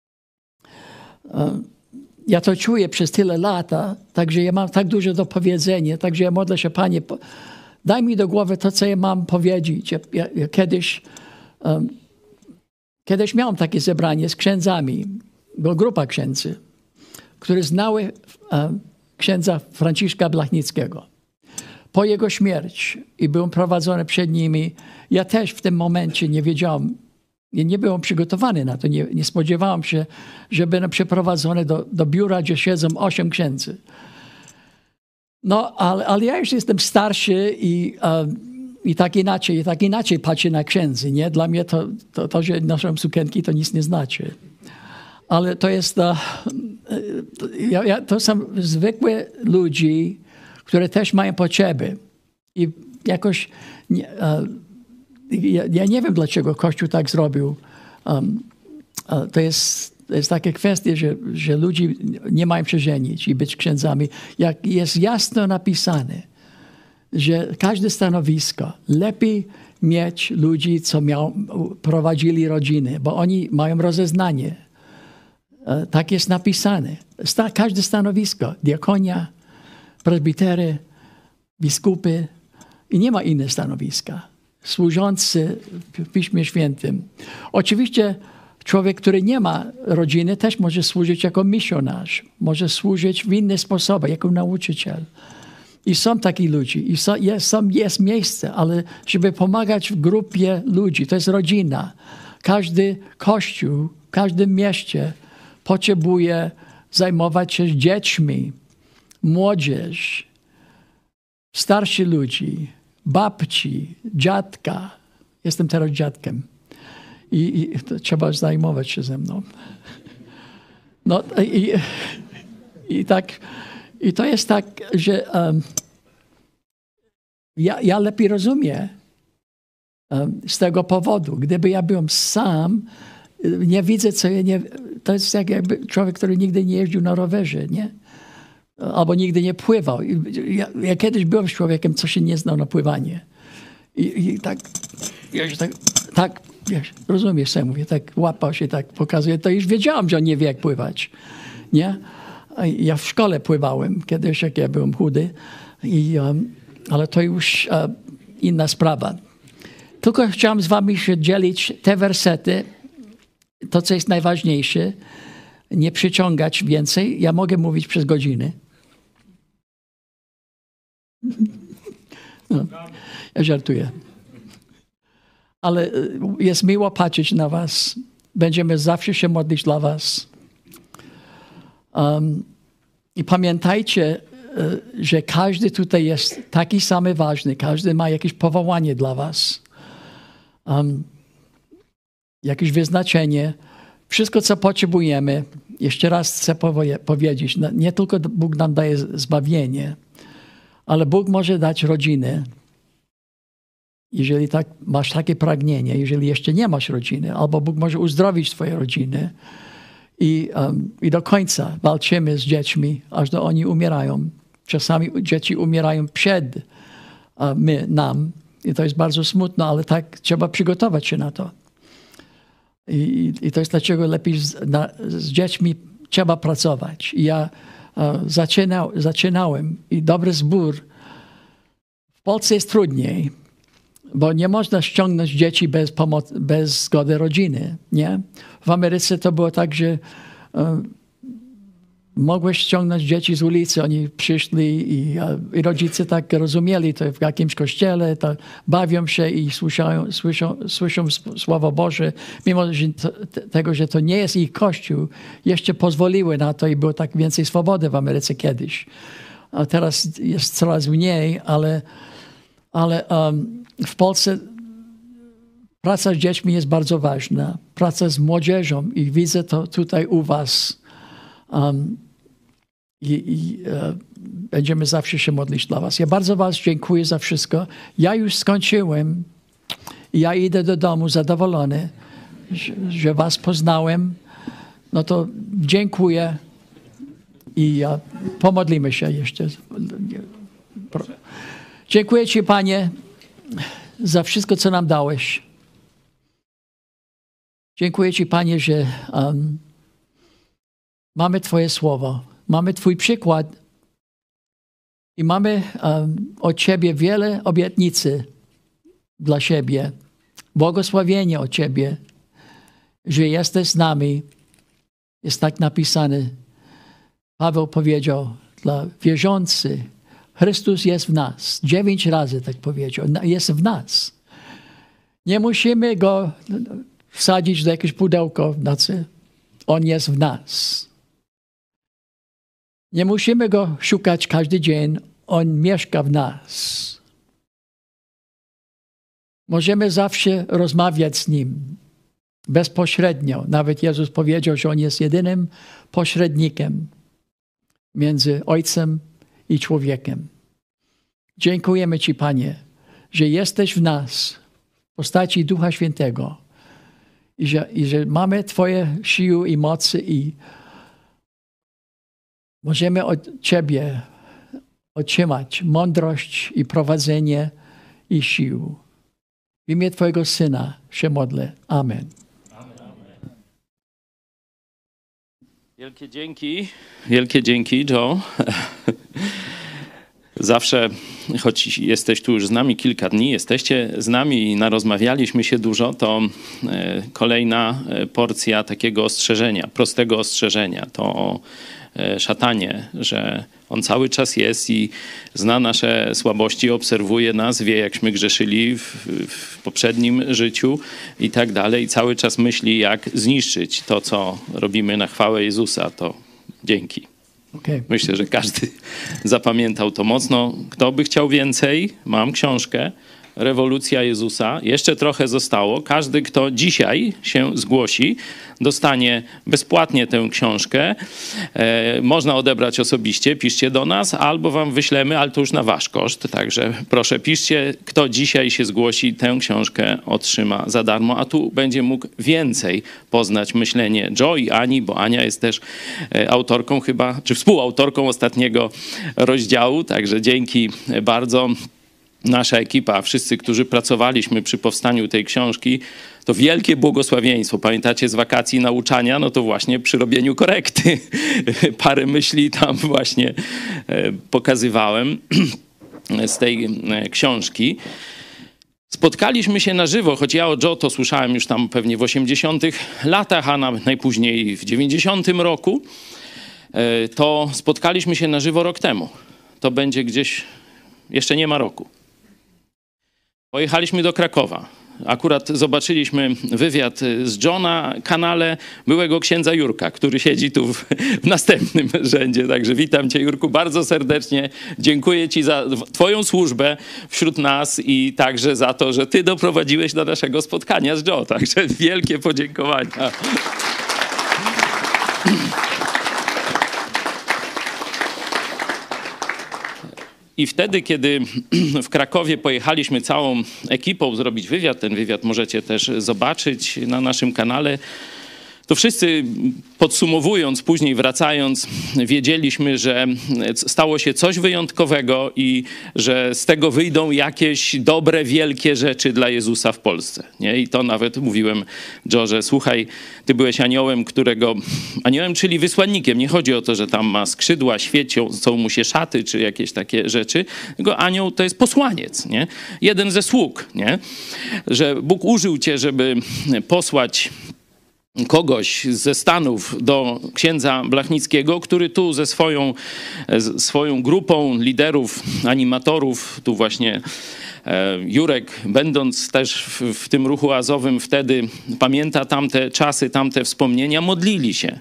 um, ja to czuję przez tyle lat, także ja mam tak dużo do powiedzenia, także ja modlę się, Panie, po, daj mi do głowy to, co ja mam powiedzieć. Ja, ja, ja kiedyś, um, kiedyś miałem takie zebranie z księdzami. Była grupa księdzy, które znały um, księdza Franciszka Blachnickiego. Po jego śmierci i byłem prowadzony przed nimi, ja też w tym momencie nie wiedziałem, nie, nie byłem przygotowany na to, nie, nie spodziewałem się, że będę przeprowadzony do, do biura, gdzie siedzą osiem księdzy. No, ale, ale ja już jestem starszy i, um, i tak inaczej, i tak inaczej patrzę na księdzy, nie? Dla mnie to, to, to że noszą sukienki, to nic nie znaczy. Ale to jest, uh, ja, ja, to są zwykłe ludzie, które też mają potrzeby. I jakoś nie, uh, ja, ja nie wiem, dlaczego Kościół tak zrobił. Um, to jest To jest taka kwestia, że, że ludzie nie mają się żenić i być księdzami. Jak jest jasno napisane, że każde stanowisko lepiej mieć ludzi, co miał, prowadzili rodziny, bo oni mają rozeznanie. Tak jest napisane. Sta, każde stanowisko, diakonia, prezbitery, biskupy i nie ma innego stanowiska. Służący w Piśmie Świętym. Oczywiście człowiek, który nie ma rodziny, też może służyć jako misjonarz. Może służyć w inny sposób, jako nauczyciel. I są taki ludzie. I są, jest, są, jest miejsce, ale żeby pomagać w grupie ludzi, to jest rodzina. Każdy kościół, w każdym mieście potrzebuje zajmować się dziećmi, młodzież, starsi ludzi, babci, dziadka. Jestem teraz dziadkiem. I, i to trzeba zajmować się ze mną. No i, i tak, i to jest tak, że um, ja, ja lepiej rozumiem um, z tego powodu. Gdyby ja byłem sam, nie widzę, co ja nie... To jest jak jakby człowiek, który nigdy nie jeździł na rowerze, nie? Albo nigdy nie pływał. Ja, ja kiedyś byłem człowiekiem, co się nie znał na pływanie. I, i tak, ja się tak, tak wiesz, rozumiesz, co ja mówię, tak łapał się, tak pokazuje. To już wiedziałam, że on nie wie, jak pływać. Nie? Ja w szkole pływałem kiedyś, jak ja byłem chudy. I, um, ale to już uh, inna sprawa. Tylko chciałam z wami się dzielić te wersety, to, co jest najważniejsze, nie przyciągać więcej. Ja mogę mówić przez godziny. No, ja żartuję. Ale jest miło patrzeć na was. Będziemy zawsze się modlić dla was. Um, I pamiętajcie, że każdy tutaj jest taki sam ważny. Każdy ma jakieś powołanie dla was. Um, jakieś wyznaczenie. Wszystko, co potrzebujemy, jeszcze raz chcę powiedzieć, nie tylko Bóg nam daje zbawienie, ale Bóg może dać rodzinę. Jeżeli tak, masz takie pragnienie, jeżeli jeszcze nie masz rodziny, albo Bóg może uzdrowić twoje rodziny. I, um, I do końca walczymy z dziećmi, aż do oni umierają. Czasami dzieci umierają przed uh, my, nam. I to jest bardzo smutno, ale tak trzeba przygotować się na to. I, i to jest dlaczego lepiej z, na, z dziećmi trzeba pracować. I ja uh, zaczynał, zaczynałem i dobry zbór. W Polsce jest trudniej, bo nie można ściągnąć dzieci bez, pomoc, bez zgody rodziny. Nie? W Ameryce to było tak, że uh, mogłeś ściągnąć dzieci z ulicy, oni przyszli i, uh, i rodzice tak rozumieli, to w jakimś kościele, to bawią się i słyszają, słyszą, słyszą Słowo Boże, mimo że to, tego, że to nie jest ich kościół, jeszcze pozwoliły na to i było tak więcej swobody w Ameryce kiedyś. A teraz jest coraz mniej, ale, ale um, w Polsce praca z dziećmi jest bardzo ważna. Praca z młodzieżą i widzę to tutaj u was. Um, I, i e, będziemy zawsze się modlić dla was. Ja bardzo was dziękuję za wszystko. Ja już skończyłem i ja idę do domu zadowolony, że, że was poznałem. No to dziękuję i e, pomodlimy się jeszcze. Dziękuję ci, Panie, za wszystko, co nam dałeś. Dziękuję ci, Panie, że um, mamy twoje słowo. Mamy twój przykład i mamy um, od ciebie wiele obietnicy dla siebie. Błogosławienie od ciebie, że jesteś z nami. Jest tak napisane. Paweł powiedział dla wierzących, Chrystus jest w nas. Dziewięć razy tak powiedział. Jest w nas. Nie musimy go wsadzić do jakiegoś pudełka w nocy. On jest w nas. Nie musimy go szukać każdy dzień. On mieszka w nas. Możemy zawsze rozmawiać z Nim. Bezpośrednio. Nawet Jezus powiedział, że On jest jedynym pośrednikiem między Ojcem i człowiekiem. Dziękujemy Ci, Panie, że jesteś w nas. postaci Ducha Świętego. I że, i że mamy Twoje siły i mocy i możemy od Ciebie otrzymać mądrość i prowadzenie i sił. W imię Twojego Syna się modlę. Amen. Wielkie dzięki, wielkie dzięki, Joe. Zawsze, choć jesteś tu już z nami kilka dni, jesteście z nami i narozmawialiśmy się dużo, to kolejna porcja takiego ostrzeżenia, prostego ostrzeżenia. To o szatanie, że on cały czas jest i zna nasze słabości, obserwuje nas, wie jakśmy grzeszyli w, w poprzednim życiu i tak dalej. I cały czas myśli, jak zniszczyć to, co robimy na chwałę Jezusa. To dzięki. Okay. Myślę, że każdy zapamiętał to mocno. Kto by chciał więcej, mam książkę. Rewolucja Jezusa. Jeszcze trochę zostało. Każdy, kto dzisiaj się zgłosi, dostanie bezpłatnie tę książkę. E, można odebrać osobiście, piszcie do nas, albo wam wyślemy, ale to już na wasz koszt. Także proszę, piszcie, kto dzisiaj się zgłosi, tę książkę otrzyma za darmo, a tu będzie mógł więcej poznać myślenie Joe i Ani, bo Ania jest też autorką chyba, czy współautorką ostatniego rozdziału. Także dzięki bardzo. Nasza ekipa, wszyscy, którzy pracowaliśmy przy powstaniu tej książki, to wielkie błogosławieństwo. Pamiętacie z wakacji nauczania? No to właśnie przy robieniu korekty. Parę myśli tam właśnie pokazywałem z tej książki. Spotkaliśmy się na żywo, choć ja o Joe to słyszałem już tam pewnie w osiemdziesiątych latach, a nawet najpóźniej w dziewięćdziesiątym roku. To spotkaliśmy się na żywo rok temu. To będzie gdzieś, jeszcze nie ma roku. Pojechaliśmy do Krakowa. Akurat zobaczyliśmy wywiad z Joe na kanale byłego księdza Jurka, który siedzi tu w, w następnym rzędzie. Także witam cię, Jurku, bardzo serdecznie. Dziękuję ci za twoją służbę wśród nas i także za to, że ty doprowadziłeś do naszego spotkania z Joe. Także wielkie podziękowania. I wtedy, kiedy w Krakowie pojechaliśmy całą ekipą zrobić wywiad, ten wywiad możecie też zobaczyć na naszym kanale, to wszyscy podsumowując, później wracając, wiedzieliśmy, że stało się coś wyjątkowego i że z tego wyjdą jakieś dobre, wielkie rzeczy dla Jezusa w Polsce. Nie? I to nawet mówiłem Joe, że słuchaj, ty byłeś aniołem, którego... Aniołem, czyli wysłannikiem. Nie chodzi o to, że tam ma skrzydła, świecią, są mu się szaty, czy jakieś takie rzeczy. Tylko anioł to jest posłaniec, nie? Jeden ze sług, nie? Że Bóg użył cię, żeby posłać kogoś ze Stanów do księdza Blachnickiego, który tu ze swoją, z swoją grupą liderów, animatorów, tu właśnie e, Jurek, będąc też w, w tym ruchu azowym wtedy, pamięta tamte czasy, tamte wspomnienia, modlili się.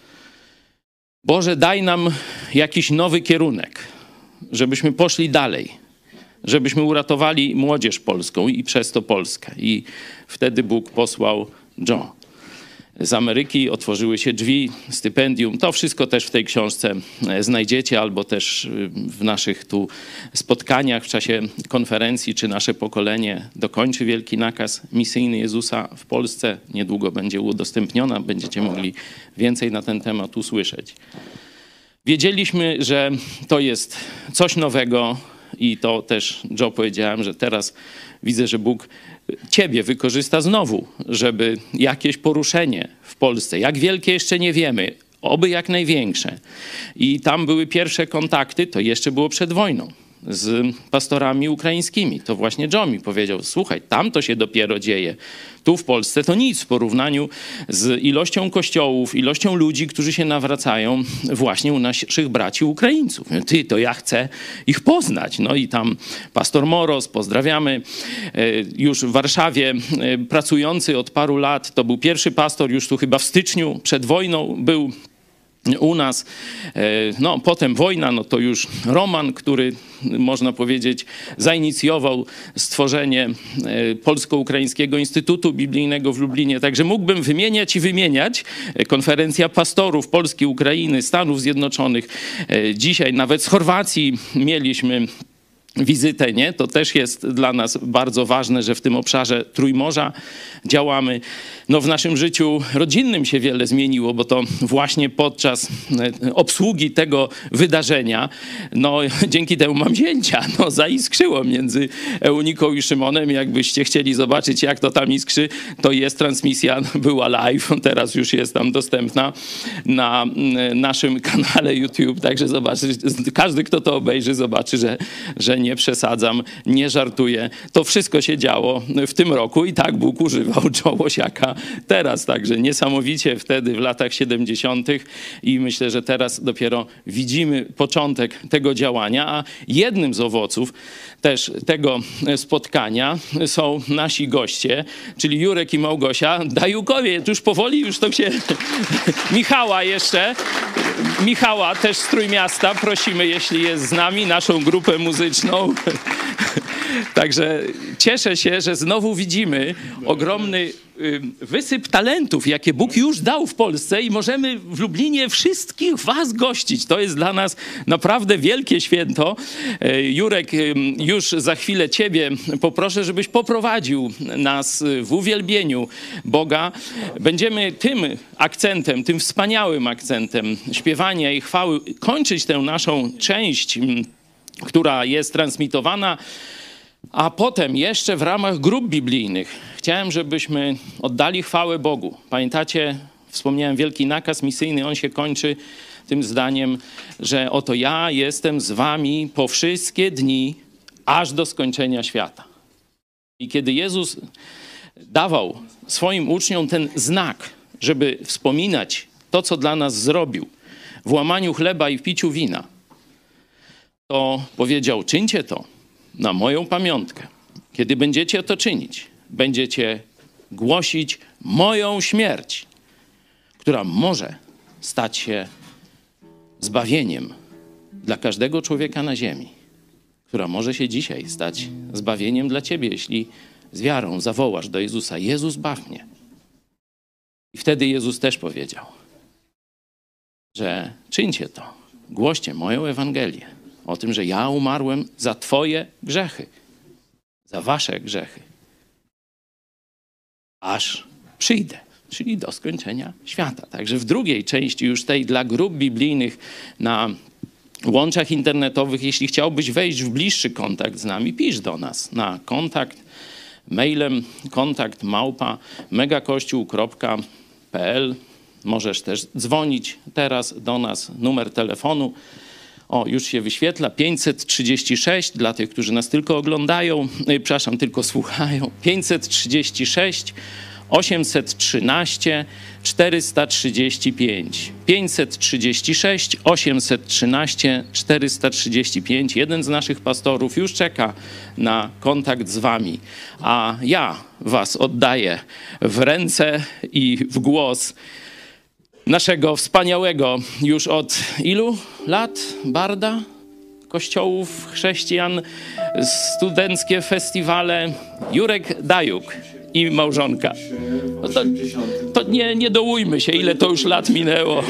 Boże, daj nam jakiś nowy kierunek, żebyśmy poszli dalej, żebyśmy uratowali młodzież polską i przez to Polskę. I wtedy Bóg posłał Joe. Z Ameryki otworzyły się drzwi, stypendium. To wszystko też w tej książce znajdziecie, albo też w naszych tu spotkaniach w czasie konferencji, czy nasze pokolenie dokończy wielki nakaz misyjny Jezusa w Polsce. Niedługo będzie udostępniona, będziecie mogli więcej na ten temat usłyszeć. Wiedzieliśmy, że to jest coś nowego i to też Joe powiedziałem, że teraz widzę, że Bóg ciebie wykorzysta znowu, żeby jakieś poruszenie w Polsce, jak wielkie jeszcze nie wiemy, oby jak największe. I tam były pierwsze kontakty, to jeszcze było przed wojną, z pastorami ukraińskimi. To właśnie Joe mi powiedział, słuchaj, tam to się dopiero dzieje. Tu w Polsce to nic w porównaniu z ilością kościołów, ilością ludzi, którzy się nawracają właśnie u naszych braci Ukraińców. Ty, to ja chcę ich poznać. No i tam pastor Moros, pozdrawiamy, już w Warszawie pracujący od paru lat, to był pierwszy pastor już tu chyba w styczniu przed wojną był u nas. No, potem wojna, no to już Roman, który można powiedzieć zainicjował stworzenie Polsko-Ukraińskiego Instytutu Biblijnego w Lublinie. Także mógłbym wymieniać i wymieniać. Konferencja pastorów Polski, Ukrainy, Stanów Zjednoczonych. Dzisiaj nawet z Chorwacji mieliśmy wizytę, nie? To też jest dla nas bardzo ważne, że w tym obszarze Trójmorza działamy. No w naszym życiu rodzinnym się wiele zmieniło, bo to właśnie podczas obsługi tego wydarzenia, no dzięki temu mam zięcia, no zaiskrzyło między Euniką i Szymonem. Jakbyście chcieli zobaczyć, jak to tam iskrzy, to jest transmisja, była live, teraz już jest tam dostępna na naszym kanale YouTube, także zobaczy, każdy, kto to obejrzy, zobaczy, że, że nie przesadzam, nie żartuję. To wszystko się działo w tym roku i tak Bóg używał Joe Łosiaka teraz. Także niesamowicie wtedy w latach siedemdziesiątych i myślę, że teraz dopiero widzimy początek tego działania, a jednym z owoców też tego spotkania są nasi goście, czyli Jurek i Małgosia. Dajukowie, już powoli, już to się... Michała jeszcze. Michała też z Trójmiasta. Prosimy, jeśli jest z nami, naszą grupę muzyczną. Także cieszę się, że znowu widzimy ogromny wysyp talentów, jakie Bóg już dał w Polsce i możemy w Lublinie wszystkich was gościć. To jest dla nas naprawdę wielkie święto. Jurek, już za chwilę ciebie poproszę, żebyś poprowadził nas w uwielbieniu Boga. Będziemy tym akcentem, tym wspaniałym akcentem śpiewania i chwały kończyć tę naszą część, która jest transmitowana. A potem jeszcze w ramach grup biblijnych chciałem, żebyśmy oddali chwałę Bogu. Pamiętacie, wspomniałem wielki nakaz misyjny, on się kończy tym zdaniem, że oto ja jestem z wami po wszystkie dni, aż do skończenia świata. I kiedy Jezus dawał swoim uczniom ten znak, żeby wspominać to, co dla nas zrobił w łamaniu chleba i w piciu wina, to powiedział, czyńcie to na moją pamiątkę. Kiedy będziecie to czynić, będziecie głosić moją śmierć, która może stać się zbawieniem dla każdego człowieka na ziemi, która może się dzisiaj stać zbawieniem dla ciebie, jeśli z wiarą zawołasz do Jezusa, Jezus, baw mnie. I wtedy Jezus też powiedział, że czyńcie to, głoście moją Ewangelię o tym, że ja umarłem za twoje grzechy, za wasze grzechy, aż przyjdę, czyli do skończenia świata. Także w drugiej części już tej dla grup biblijnych na łączach internetowych, jeśli chciałbyś wejść w bliższy kontakt z nami, pisz do nas na kontakt mailem kontakt małpa megakościół kropka p l. Możesz też dzwonić teraz do nas, numer telefonu. O, już się wyświetla, pięćset trzydzieści sześć, dla tych, którzy nas tylko oglądają, yy, przepraszam, tylko słuchają, pięćset trzydzieści sześć, osiemset trzynaście, czterysta trzydzieści pięć. pięćset trzydzieści sześć, osiemset trzynaście, czterysta trzydzieści pięć. Jeden z naszych pastorów już czeka na kontakt z wami, a ja was oddaję w ręce i w głos naszego wspaniałego już od ilu lat barda kościołów chrześcijan, studenckie festiwale, Jurek Dajuk i małżonka. No to to nie, nie dołujmy się, ile to już lat minęło.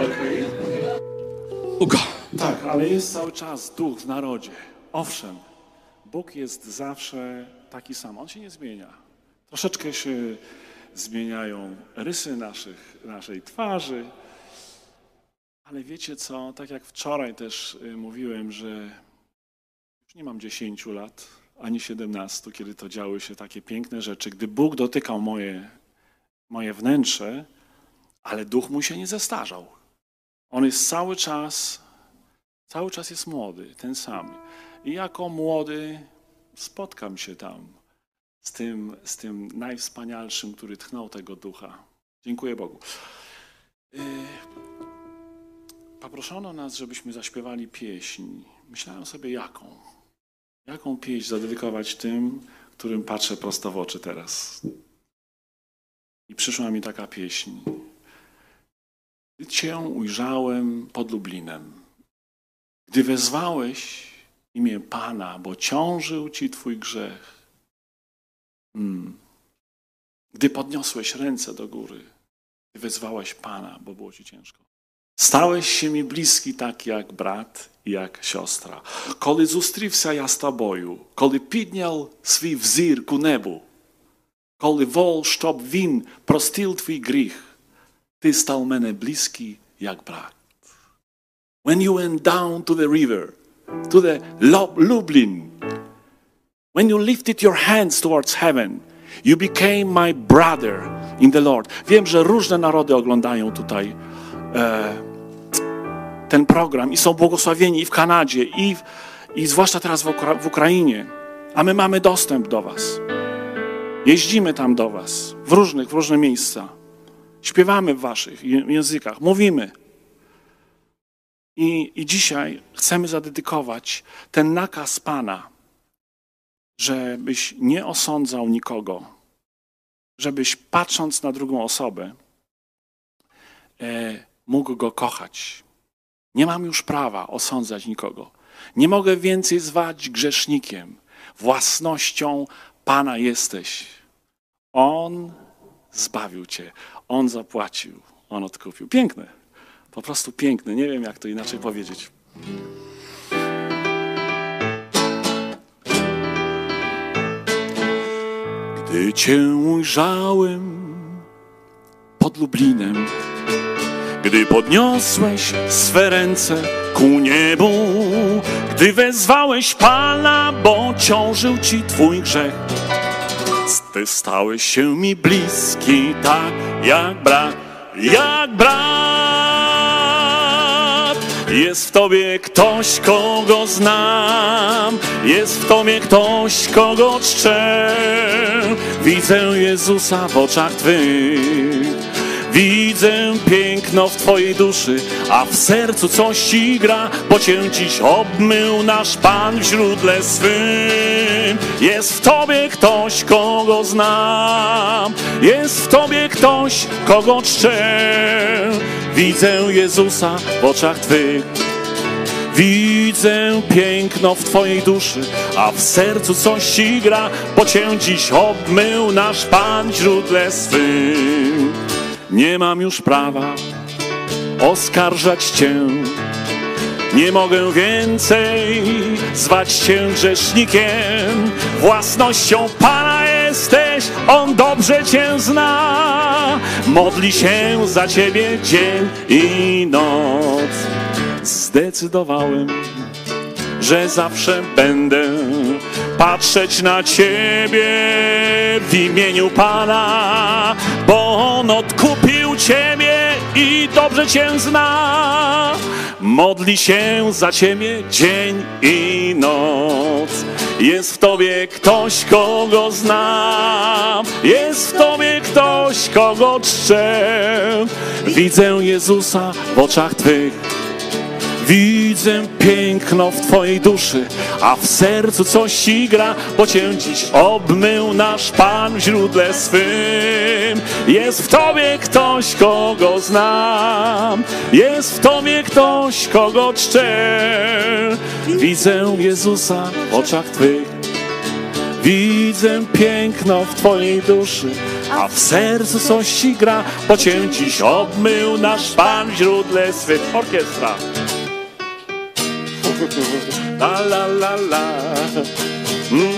Ugo. Tak, ale jest cały czas duch w narodzie. Owszem, Bóg jest zawsze taki sam. On się nie zmienia. Troszeczkę się zmieniają rysy naszych, naszej twarzy. Ale wiecie co, tak jak wczoraj też mówiłem, że już nie mam dziesięciu lat, ani siedemnastu, kiedy to działy się takie piękne rzeczy. Gdy Bóg dotykał moje, moje wnętrze, ale duch mu się nie zestarzał. On jest cały czas, cały czas jest młody, ten sam. I jako młody spotkam się tam z tym, z tym najwspanialszym, który tchnął tego ducha. Dziękuję Bogu. Yy, poproszono nas, żebyśmy zaśpiewali pieśń. Myślałem sobie, jaką? Jaką pieśń zadedykować tym, którym patrzę prosto w oczy teraz? I przyszła mi taka pieśń. Gdy Cię ujrzałem pod Lublinem, gdy wezwałeś imię Pana, bo ciążył Ci Twój grzech, Hmm. Gdy podniosłeś ręce do góry, gdy wezwałeś Pana, bo było ci ciężko. Stałeś się mi bliski tak jak brat i jak siostra. Коли зустрівся я з тобою, коли підняв свій взір ку небу, коли вол, щоб він простив твій гріх, ти став мене близький як брат. When you went down to the river, to the Lublin, when you lifted your hands towards heaven, you became my brother in the Lord. Wiem, że różne narody oglądają tutaj e, ten program i są błogosławieni i w Kanadzie, i, w, i zwłaszcza teraz w, Ukra- w Ukrainie. A my mamy dostęp do was. Jeździmy tam do was, w różnych, w różne miejsca. Śpiewamy w waszych językach, mówimy. I, I dzisiaj chcemy zadedykować ten nakaz Pana, żebyś nie osądzał nikogo, żebyś patrząc na drugą osobę e, mógł go kochać. Nie mam już prawa osądzać nikogo. Nie mogę więcej zwać grzesznikiem. Własnością Pana jesteś. On zbawił cię. On zapłacił. On odkupił. Piękne. Po prostu piękne. Nie wiem, jak to inaczej powiedzieć. Gdy cię ujrzałem pod Lublinem, gdy podniosłeś swe ręce ku niebu, gdy wezwałeś Pana, bo ciążył ci twój grzech, ty stałeś się mi bliski, tak jak brat, jak brat. Jest w tobie ktoś, kogo znam, jest w tobie ktoś, kogo czczę. Widzę Jezusa w oczach twych, widzę piękno w twojej duszy, a w sercu coś ci gra, bo cię dziś obmył nasz Pan w źródle swym. Jest w tobie ktoś, kogo znam, jest w tobie ktoś, kogo czczę. Widzę Jezusa w oczach twych, widzę piękno w twojej duszy, a w sercu coś ci gra, bo cię dziś obmył nasz Pan w źródle swym. Nie mam już prawa oskarżać cię, nie mogę więcej zwać cię grzesznikiem. Własnością Pana jesteś, On dobrze cię zna. Modli się za ciebie dzień i noc. Zdecydowałem, że zawsze będę patrzeć na ciebie w imieniu Pana, bo On odkupił ciebie i dobrze cię zna. Modli się za ciebie dzień i noc. Jest w tobie ktoś, kogo znam, jest w tobie ktoś, kogo czczę. Widzę Jezusa w oczach twych, widzę piękno w twojej duszy, a w sercu coś ci gra, bo cię dziś obmył nasz Pan w źródle swym. Jest w tobie ktoś, kogo znam, jest w tobie ktoś, kogo czczę. Widzę Jezusa w oczach twych, widzę piękno w twojej duszy, a w sercu coś ci gra, bo cię dziś obmył nasz Pan w źródle swym. Orkiestra. La la la la. Mm.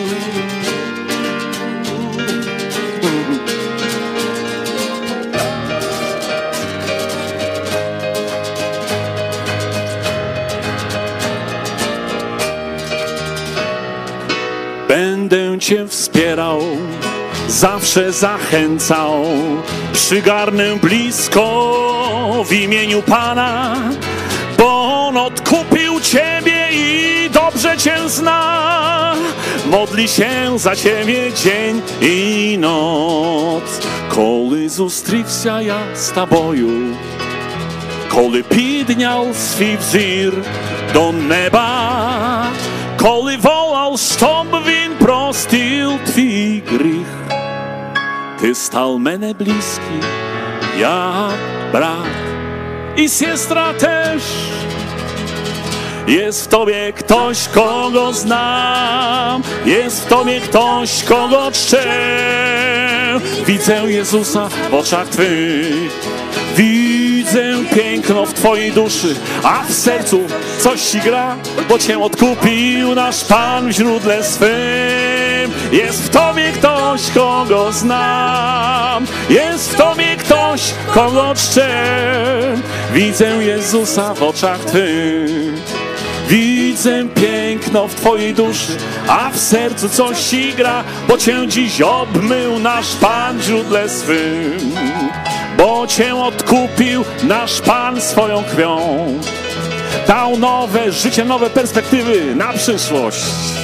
Będę cię wspierał, zawsze zachęcał, przygarnę blisko w imieniu Pana, bo On odkupił ciebie i dobrze cię zna. Modli się za ciebie dzień i noc. Коли зустрівся я з тобою, коли підняв свій взір до неба, коли волав, щоб він простив твій гріх, ти став мене близький, як брат i siostra też. Jest w tobie ktoś, kogo znam, jest w tobie ktoś, kogo czczę. Widzę Jezusa w oczach twych, widzę Widzę piękno w Twojej duszy, a w sercu coś Ci gra, bo Cię odkupił nasz Pan w źródle swym. Jest w Tobie ktoś, kogo znam, jest w Tobie ktoś, kogo czczę. Widzę Jezusa w oczach Twych. Widzę piękno w Twojej duszy, a w sercu coś Ci gra, bo Cię dziś obmył nasz Pan w źródle swym. Bo Cię odkupił nasz Pan swoją krwią. Dał nowe życie, nowe perspektywy na przyszłość.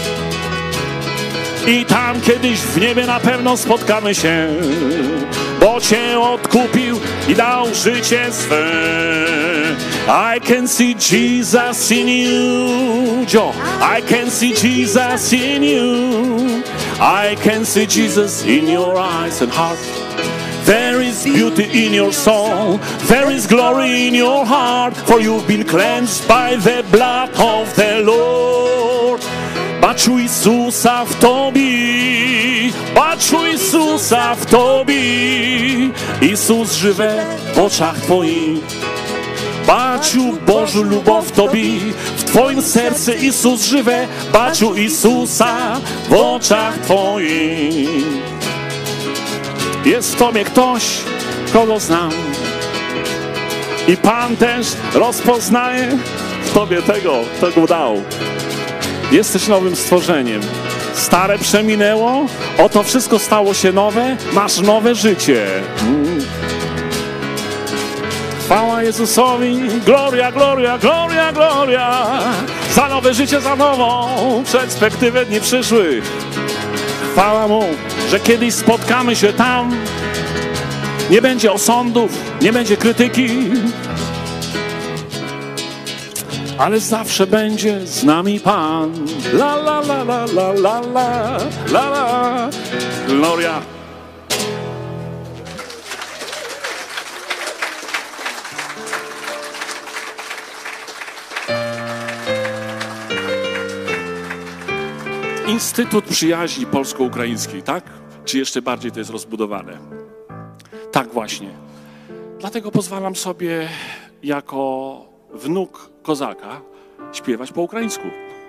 I tam kiedyś w niebie na pewno spotkamy się, bo Cię odkupił i dał życie swe. I can see Jesus in you, Joe. I can see Jesus in you. I can see Jesus in your eyes and heart. There is beauty in your soul, there is glory in your heart, for you've been cleansed by the blood of the Lord. Baczu Jezusa w Tobie, baczu Jezusa w Tobie, Jezus żywe w oczach Twoich. Baczu Bożu lubow w Tobie, w Twoim sercu Jezus żywe, baczu Jezusa w oczach Twoich. Jest w Tobie ktoś, kogo znam, i Pan też rozpoznaje w Tobie tego, kto Go dał. Jesteś nowym stworzeniem. Stare przeminęło, oto wszystko stało się nowe, masz nowe życie. Mm. Chwała Jezusowi, gloria, gloria, gloria, gloria, za nowe życie, za nową perspektywę dni przyszłych. Chwała Mu, że kiedyś spotkamy się tam, nie będzie osądów, nie będzie krytyki, ale zawsze będzie z nami Pan. La la la la la la la la la. Gloria. Instytut Przyjaźni Polsko-Ukraińskiej, tak? Czy jeszcze bardziej to jest rozbudowane? Tak właśnie. Dlatego pozwalam sobie jako wnuk kozaka śpiewać po ukraińsku.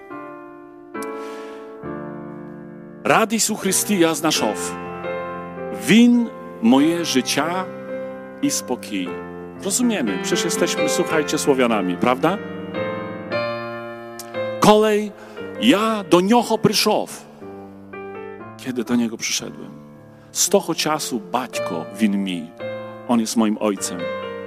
Радість у Христі я знайшов. Він moje życia i spokój. Rozumiemy, przecież jesteśmy, słuchajcie, Słowianami, prawda? Kolej ja do нього прийшов. Kiedy do Niego przyszedłem. Z того czasu батько він мій. On jest moim ojcem.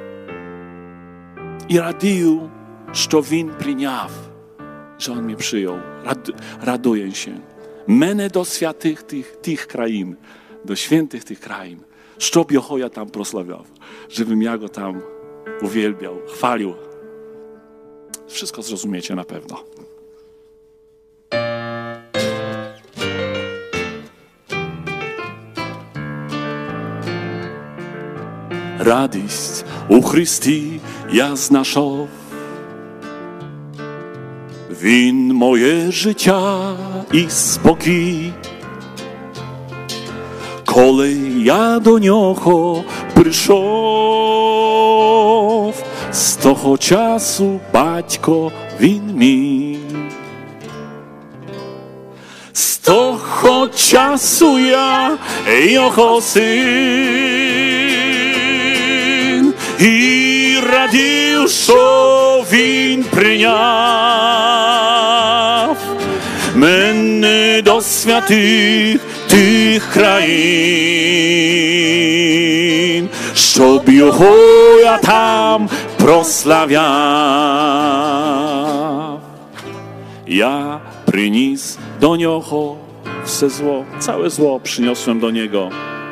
I радію, що він прийняв, że On mnie przyjął. Rad, raduję się. Мене до святих tych, tych krain, do świętych tych krain, щоб його я tam proslawiał, żebym ja Go tam uwielbiał, chwalił. Wszystko zrozumiecie na pewno. Радість у Христі я знайшов. Він моє життя і спокій. Коли я до нього прийшов, з того часу батько він мій. З того часу я його син. І радів, що він прийняв мене до святих тих країн, щоб його я там прославляв. Ja przyniósł do Niego все zło, całe zło przyniosłem do Niego.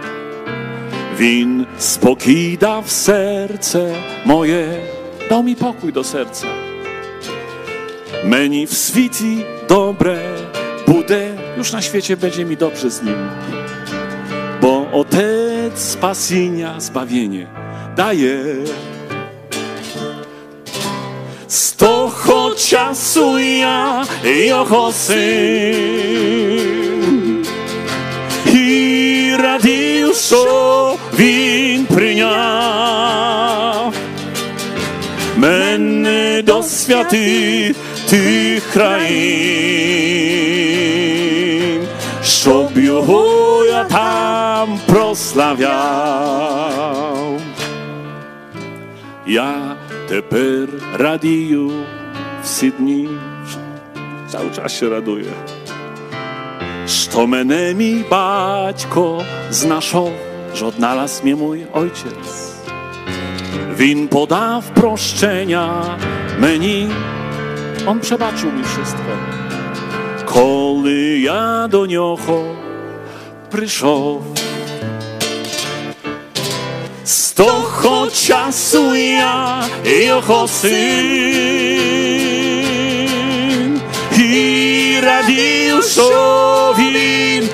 Він spokój dał w serce moje, dał mi pokój do serca. Meni w świecie dobre буде, już na świecie będzie mi dobrze z Nim. Bo Otec spasienia, zbawienie daje. Z того часу я його син. І радів, що він прийняв святих тих країн, щоб його я там прославляв. Я тепер радію всі дні, cały czas się raduję, що мене мій батько знайшов, że odnalazł mnie mój ojciec. Він подав прощення мені, on przebaczył mi wszystko. Коли я до нього прийшов, з того часу я його син, і радів, що він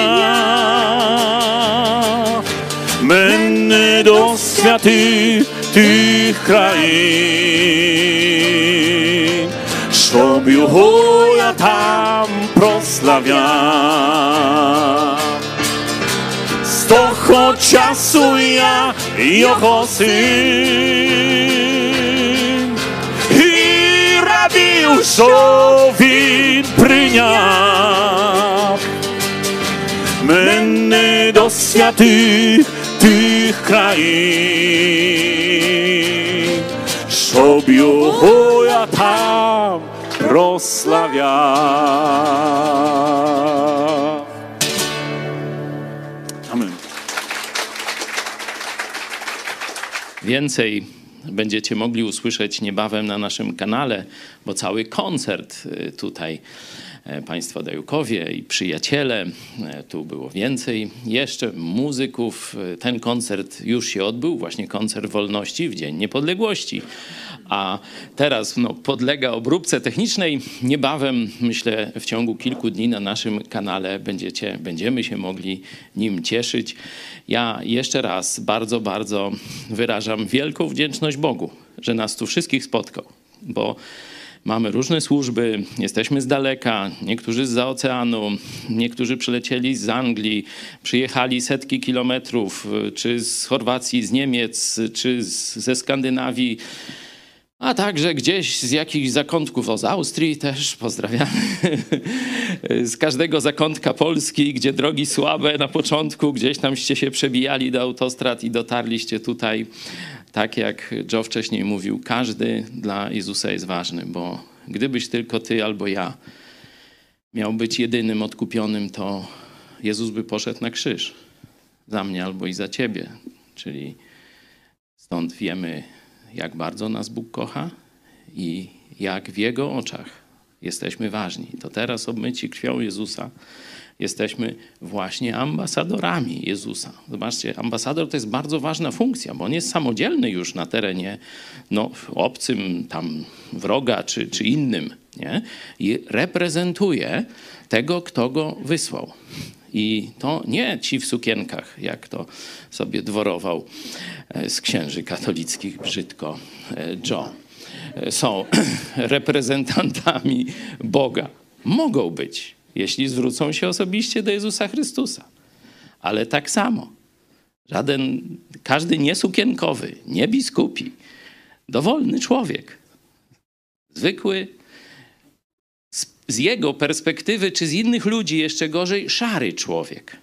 прийняв мене до святих тих країн, щоб його я там прославляв. З того часу я його син, і радів, що він прийняв мене до святих тих країн, щоб його я там прославляв. Amen. Więcej będziecie mogli usłyszeć niebawem na naszym kanale, bo cały koncert tutaj Państwo Dajukowie i przyjaciele, tu było więcej jeszcze muzyków. Ten koncert już się odbył, właśnie koncert wolności w Dzień Niepodległości. A teraz no, podlega obróbce technicznej. Niebawem, myślę, w ciągu kilku dni na naszym kanale będziecie, będziemy się mogli nim cieszyć. Ja jeszcze raz bardzo, bardzo wyrażam wielką wdzięczność Bogu, że nas tu wszystkich spotkał, bo mamy różne służby, jesteśmy z daleka, niektórzy zza oceanu, niektórzy przylecieli z Anglii, przyjechali setki kilometrów, czy z Chorwacji, z Niemiec, czy z, ze Skandynawii, a także gdzieś z jakichś zakątków, o, z Austrii też, pozdrawiamy, z każdego zakątka Polski, gdzie drogi słabe na początku, gdzieś tamście się przebijali do autostrad i dotarliście tutaj. Tak jak Joe wcześniej mówił, każdy dla Jezusa jest ważny, bo gdybyś tylko ty albo ja miał być jedynym odkupionym, to Jezus by poszedł na krzyż za mnie albo i za ciebie. Czyli stąd wiemy, jak bardzo nas Bóg kocha i jak w Jego oczach jesteśmy ważni. To teraz obmyci krwią Jezusa jesteśmy właśnie ambasadorami Jezusa. Zobaczcie, ambasador to jest bardzo ważna funkcja, bo on jest samodzielny już na terenie no, obcym, tam wroga czy, czy innym. Nie? I reprezentuje tego, kto go wysłał. I to nie ci w sukienkach, jak to sobie dworował z księży katolickich brzydko Joe. Są reprezentantami Boga. Mogą być, jeśli zwrócą się osobiście do Jezusa Chrystusa. Ale tak samo, żaden, każdy niesukienkowy, nie biskupi, dowolny człowiek, zwykły, z, z jego perspektywy, czy z innych ludzi jeszcze gorzej, szary człowiek.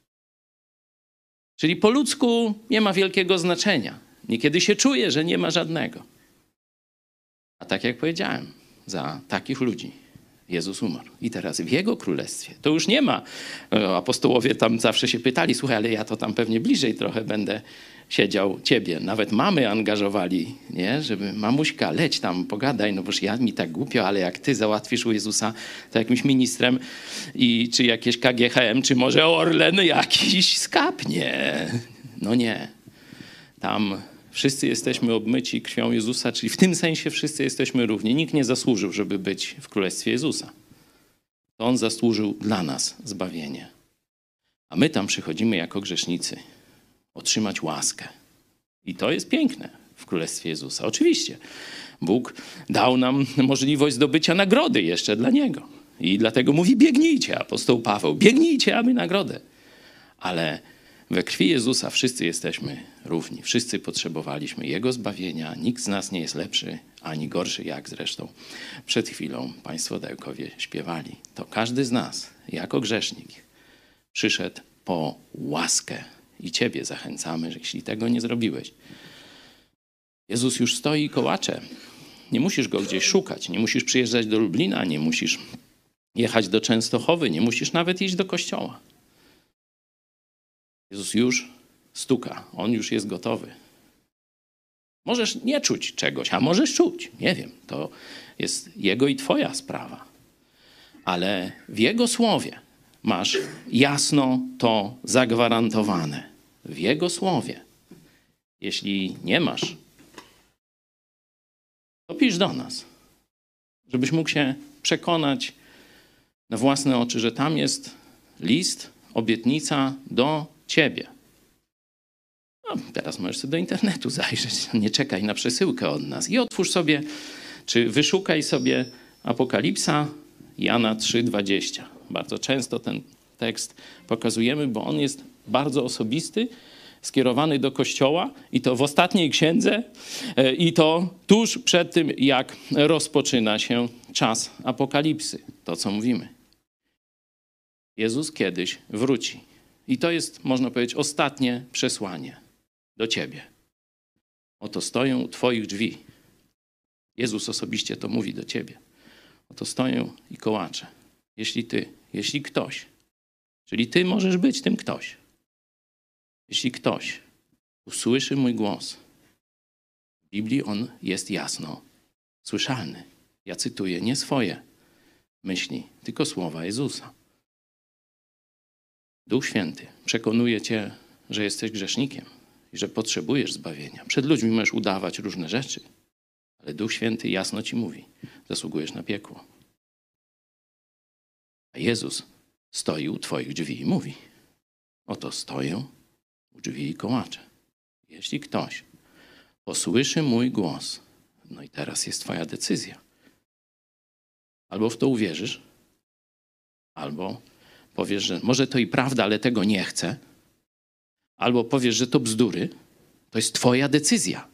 Czyli po ludzku nie ma wielkiego znaczenia. Niekiedy się czuje, że nie ma żadnego. A tak jak powiedziałem, za takich ludzi Jezus umarł. I teraz w Jego królestwie to już nie ma. Apostołowie tam zawsze się pytali, słuchaj, ale ja to tam pewnie bliżej trochę będę siedział ciebie. Nawet mamy angażowali, nie? Żeby mamuśka, leć tam, pogadaj, no boż ja mi tak głupio, ale jak ty załatwisz u Jezusa, to jakimś ministrem i czy jakieś K G H M, czy może Orlen jakiś skapnie. No nie. Tam wszyscy jesteśmy obmyci krwią Jezusa, czyli w tym sensie wszyscy jesteśmy równi. Nikt nie zasłużył, żeby być w Królestwie Jezusa. To On zasłużył dla nas zbawienie. A my tam przychodzimy jako grzesznicy otrzymać łaskę. I to jest piękne w Królestwie Jezusa. Oczywiście Bóg dał nam możliwość zdobycia nagrody jeszcze dla Niego. I dlatego mówi, biegnijcie, apostoł Paweł, biegnijcie, aby nagrodę. Ale We krwi Jezusa wszyscy jesteśmy równi. Wszyscy potrzebowaliśmy Jego zbawienia. Nikt z nas nie jest lepszy ani gorszy, jak zresztą przed chwilą państwo Dełkowie śpiewali. To każdy z nas, jako grzesznik, przyszedł po łaskę. I ciebie zachęcamy, że jeśli tego nie zrobiłeś. Jezus już stoi i kołacze. Nie musisz go gdzieś szukać. Nie musisz przyjeżdżać do Lublina. Nie musisz jechać do Częstochowy. Nie musisz nawet iść do kościoła. Jezus już stuka. On już jest gotowy. Możesz nie czuć czegoś, a możesz czuć. Nie wiem. To jest Jego i twoja sprawa. Ale w Jego słowie masz jasno to zagwarantowane. W Jego słowie. Jeśli nie masz, to pisz do nas, żebyś mógł się przekonać na własne oczy, że tam jest list, obietnica do ciebie. No, teraz możesz sobie do internetu zajrzeć. Nie czekaj na przesyłkę od nas. I otwórz sobie, czy wyszukaj sobie Apokalipsa Jana trzy dwadzieścia. Bardzo często ten tekst pokazujemy, bo on jest bardzo osobisty, skierowany do Kościoła i to w ostatniej księdze i to tuż przed tym, jak rozpoczyna się czas apokalipsy. To, co mówimy. Jezus kiedyś wróci. I to jest, można powiedzieć, ostatnie przesłanie do ciebie. Oto stoją u twoich drzwi. Jezus osobiście to mówi do ciebie. Oto stoją i kołacze. Jeśli ty, jeśli ktoś, czyli ty możesz być tym ktoś. Jeśli ktoś usłyszy mój głos, w Biblii on jest jasno słyszalny. Ja cytuję nie swoje myśli, tylko słowa Jezusa. Duch Święty przekonuje cię, że jesteś grzesznikiem i że potrzebujesz zbawienia. Przed ludźmi możesz udawać różne rzeczy, ale Duch Święty jasno ci mówi, zasługujesz na piekło. A Jezus stoi u twoich drzwi i mówi, oto stoję u drzwi i kołaczę. Jeśli ktoś posłyszy mój głos, no i teraz jest twoja decyzja. Albo w to uwierzysz, albo powiesz, że może to i prawda, ale tego nie chcę. Albo powiesz, że to bzdury. To jest twoja decyzja.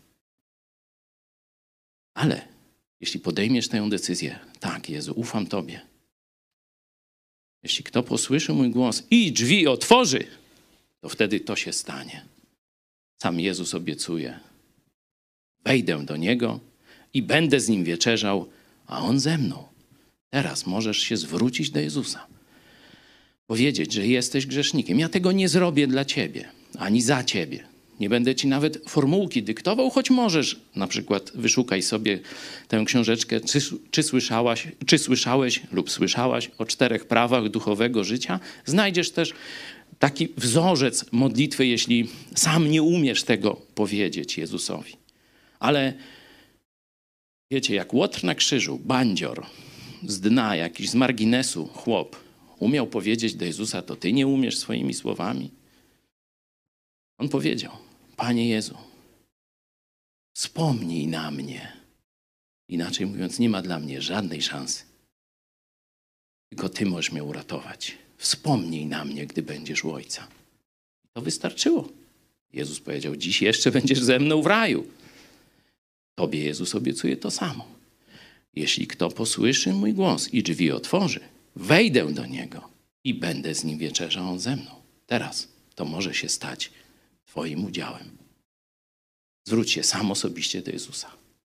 Ale jeśli podejmiesz tę decyzję, tak, Jezu, ufam Tobie. Jeśli kto posłyszy mój głos i drzwi otworzy, to wtedy to się stanie. Sam Jezus obiecuje. Wejdę do Niego i będę z Nim wieczerzał, a On ze mną. Teraz możesz się zwrócić do Jezusa. Powiedzieć, że jesteś grzesznikiem. Ja tego nie zrobię dla ciebie, ani za ciebie. Nie będę ci nawet formułki dyktował, choć możesz. Na przykład wyszukaj sobie tę książeczkę, czy, czy, słyszałaś, czy słyszałeś lub słyszałaś o czterech prawach duchowego życia. Znajdziesz też taki wzorzec modlitwy, jeśli sam nie umiesz tego powiedzieć Jezusowi. Ale wiecie, jak łotr na krzyżu, bandzior, z dna jakiś, z marginesu chłop, umiał powiedzieć do Jezusa, to ty nie umiesz swoimi słowami? On powiedział, Panie Jezu, wspomnij na mnie. Inaczej mówiąc, nie ma dla mnie żadnej szansy. Tylko Ty możesz mnie uratować. Wspomnij na mnie, gdy będziesz u Ojca. To wystarczyło. Jezus powiedział, dziś jeszcze będziesz ze mną w raju. Tobie Jezus obiecuje to samo. Jeśli kto posłyszy mój głos i drzwi otworzy, wejdę do Niego i będę z Nim wieczerzał, On ze mną. Teraz to może się stać Twoim udziałem. Zwróć się sam osobiście do Jezusa.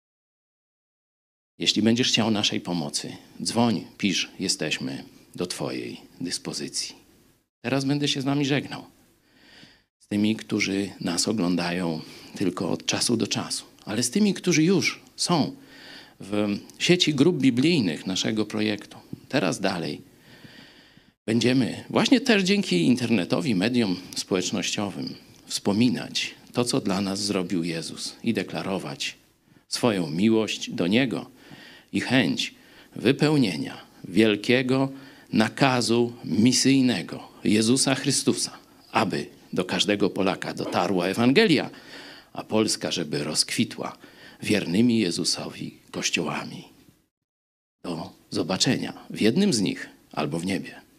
Jeśli będziesz chciał naszej pomocy, dzwoń, pisz, jesteśmy do Twojej dyspozycji. Teraz będę się z Wami żegnał. Z tymi, którzy nas oglądają tylko od czasu do czasu, ale z tymi, którzy już są w sieci grup biblijnych naszego projektu. Teraz dalej będziemy właśnie też dzięki internetowi, mediom społecznościowym wspominać to, co dla nas zrobił Jezus i deklarować swoją miłość do Niego i chęć wypełnienia wielkiego nakazu misyjnego Jezusa Chrystusa, aby do każdego Polaka dotarła Ewangelia, a Polska, żeby rozkwitła wiernymi Jezusowi kościołami. Do zobaczenia w jednym z nich albo w niebie.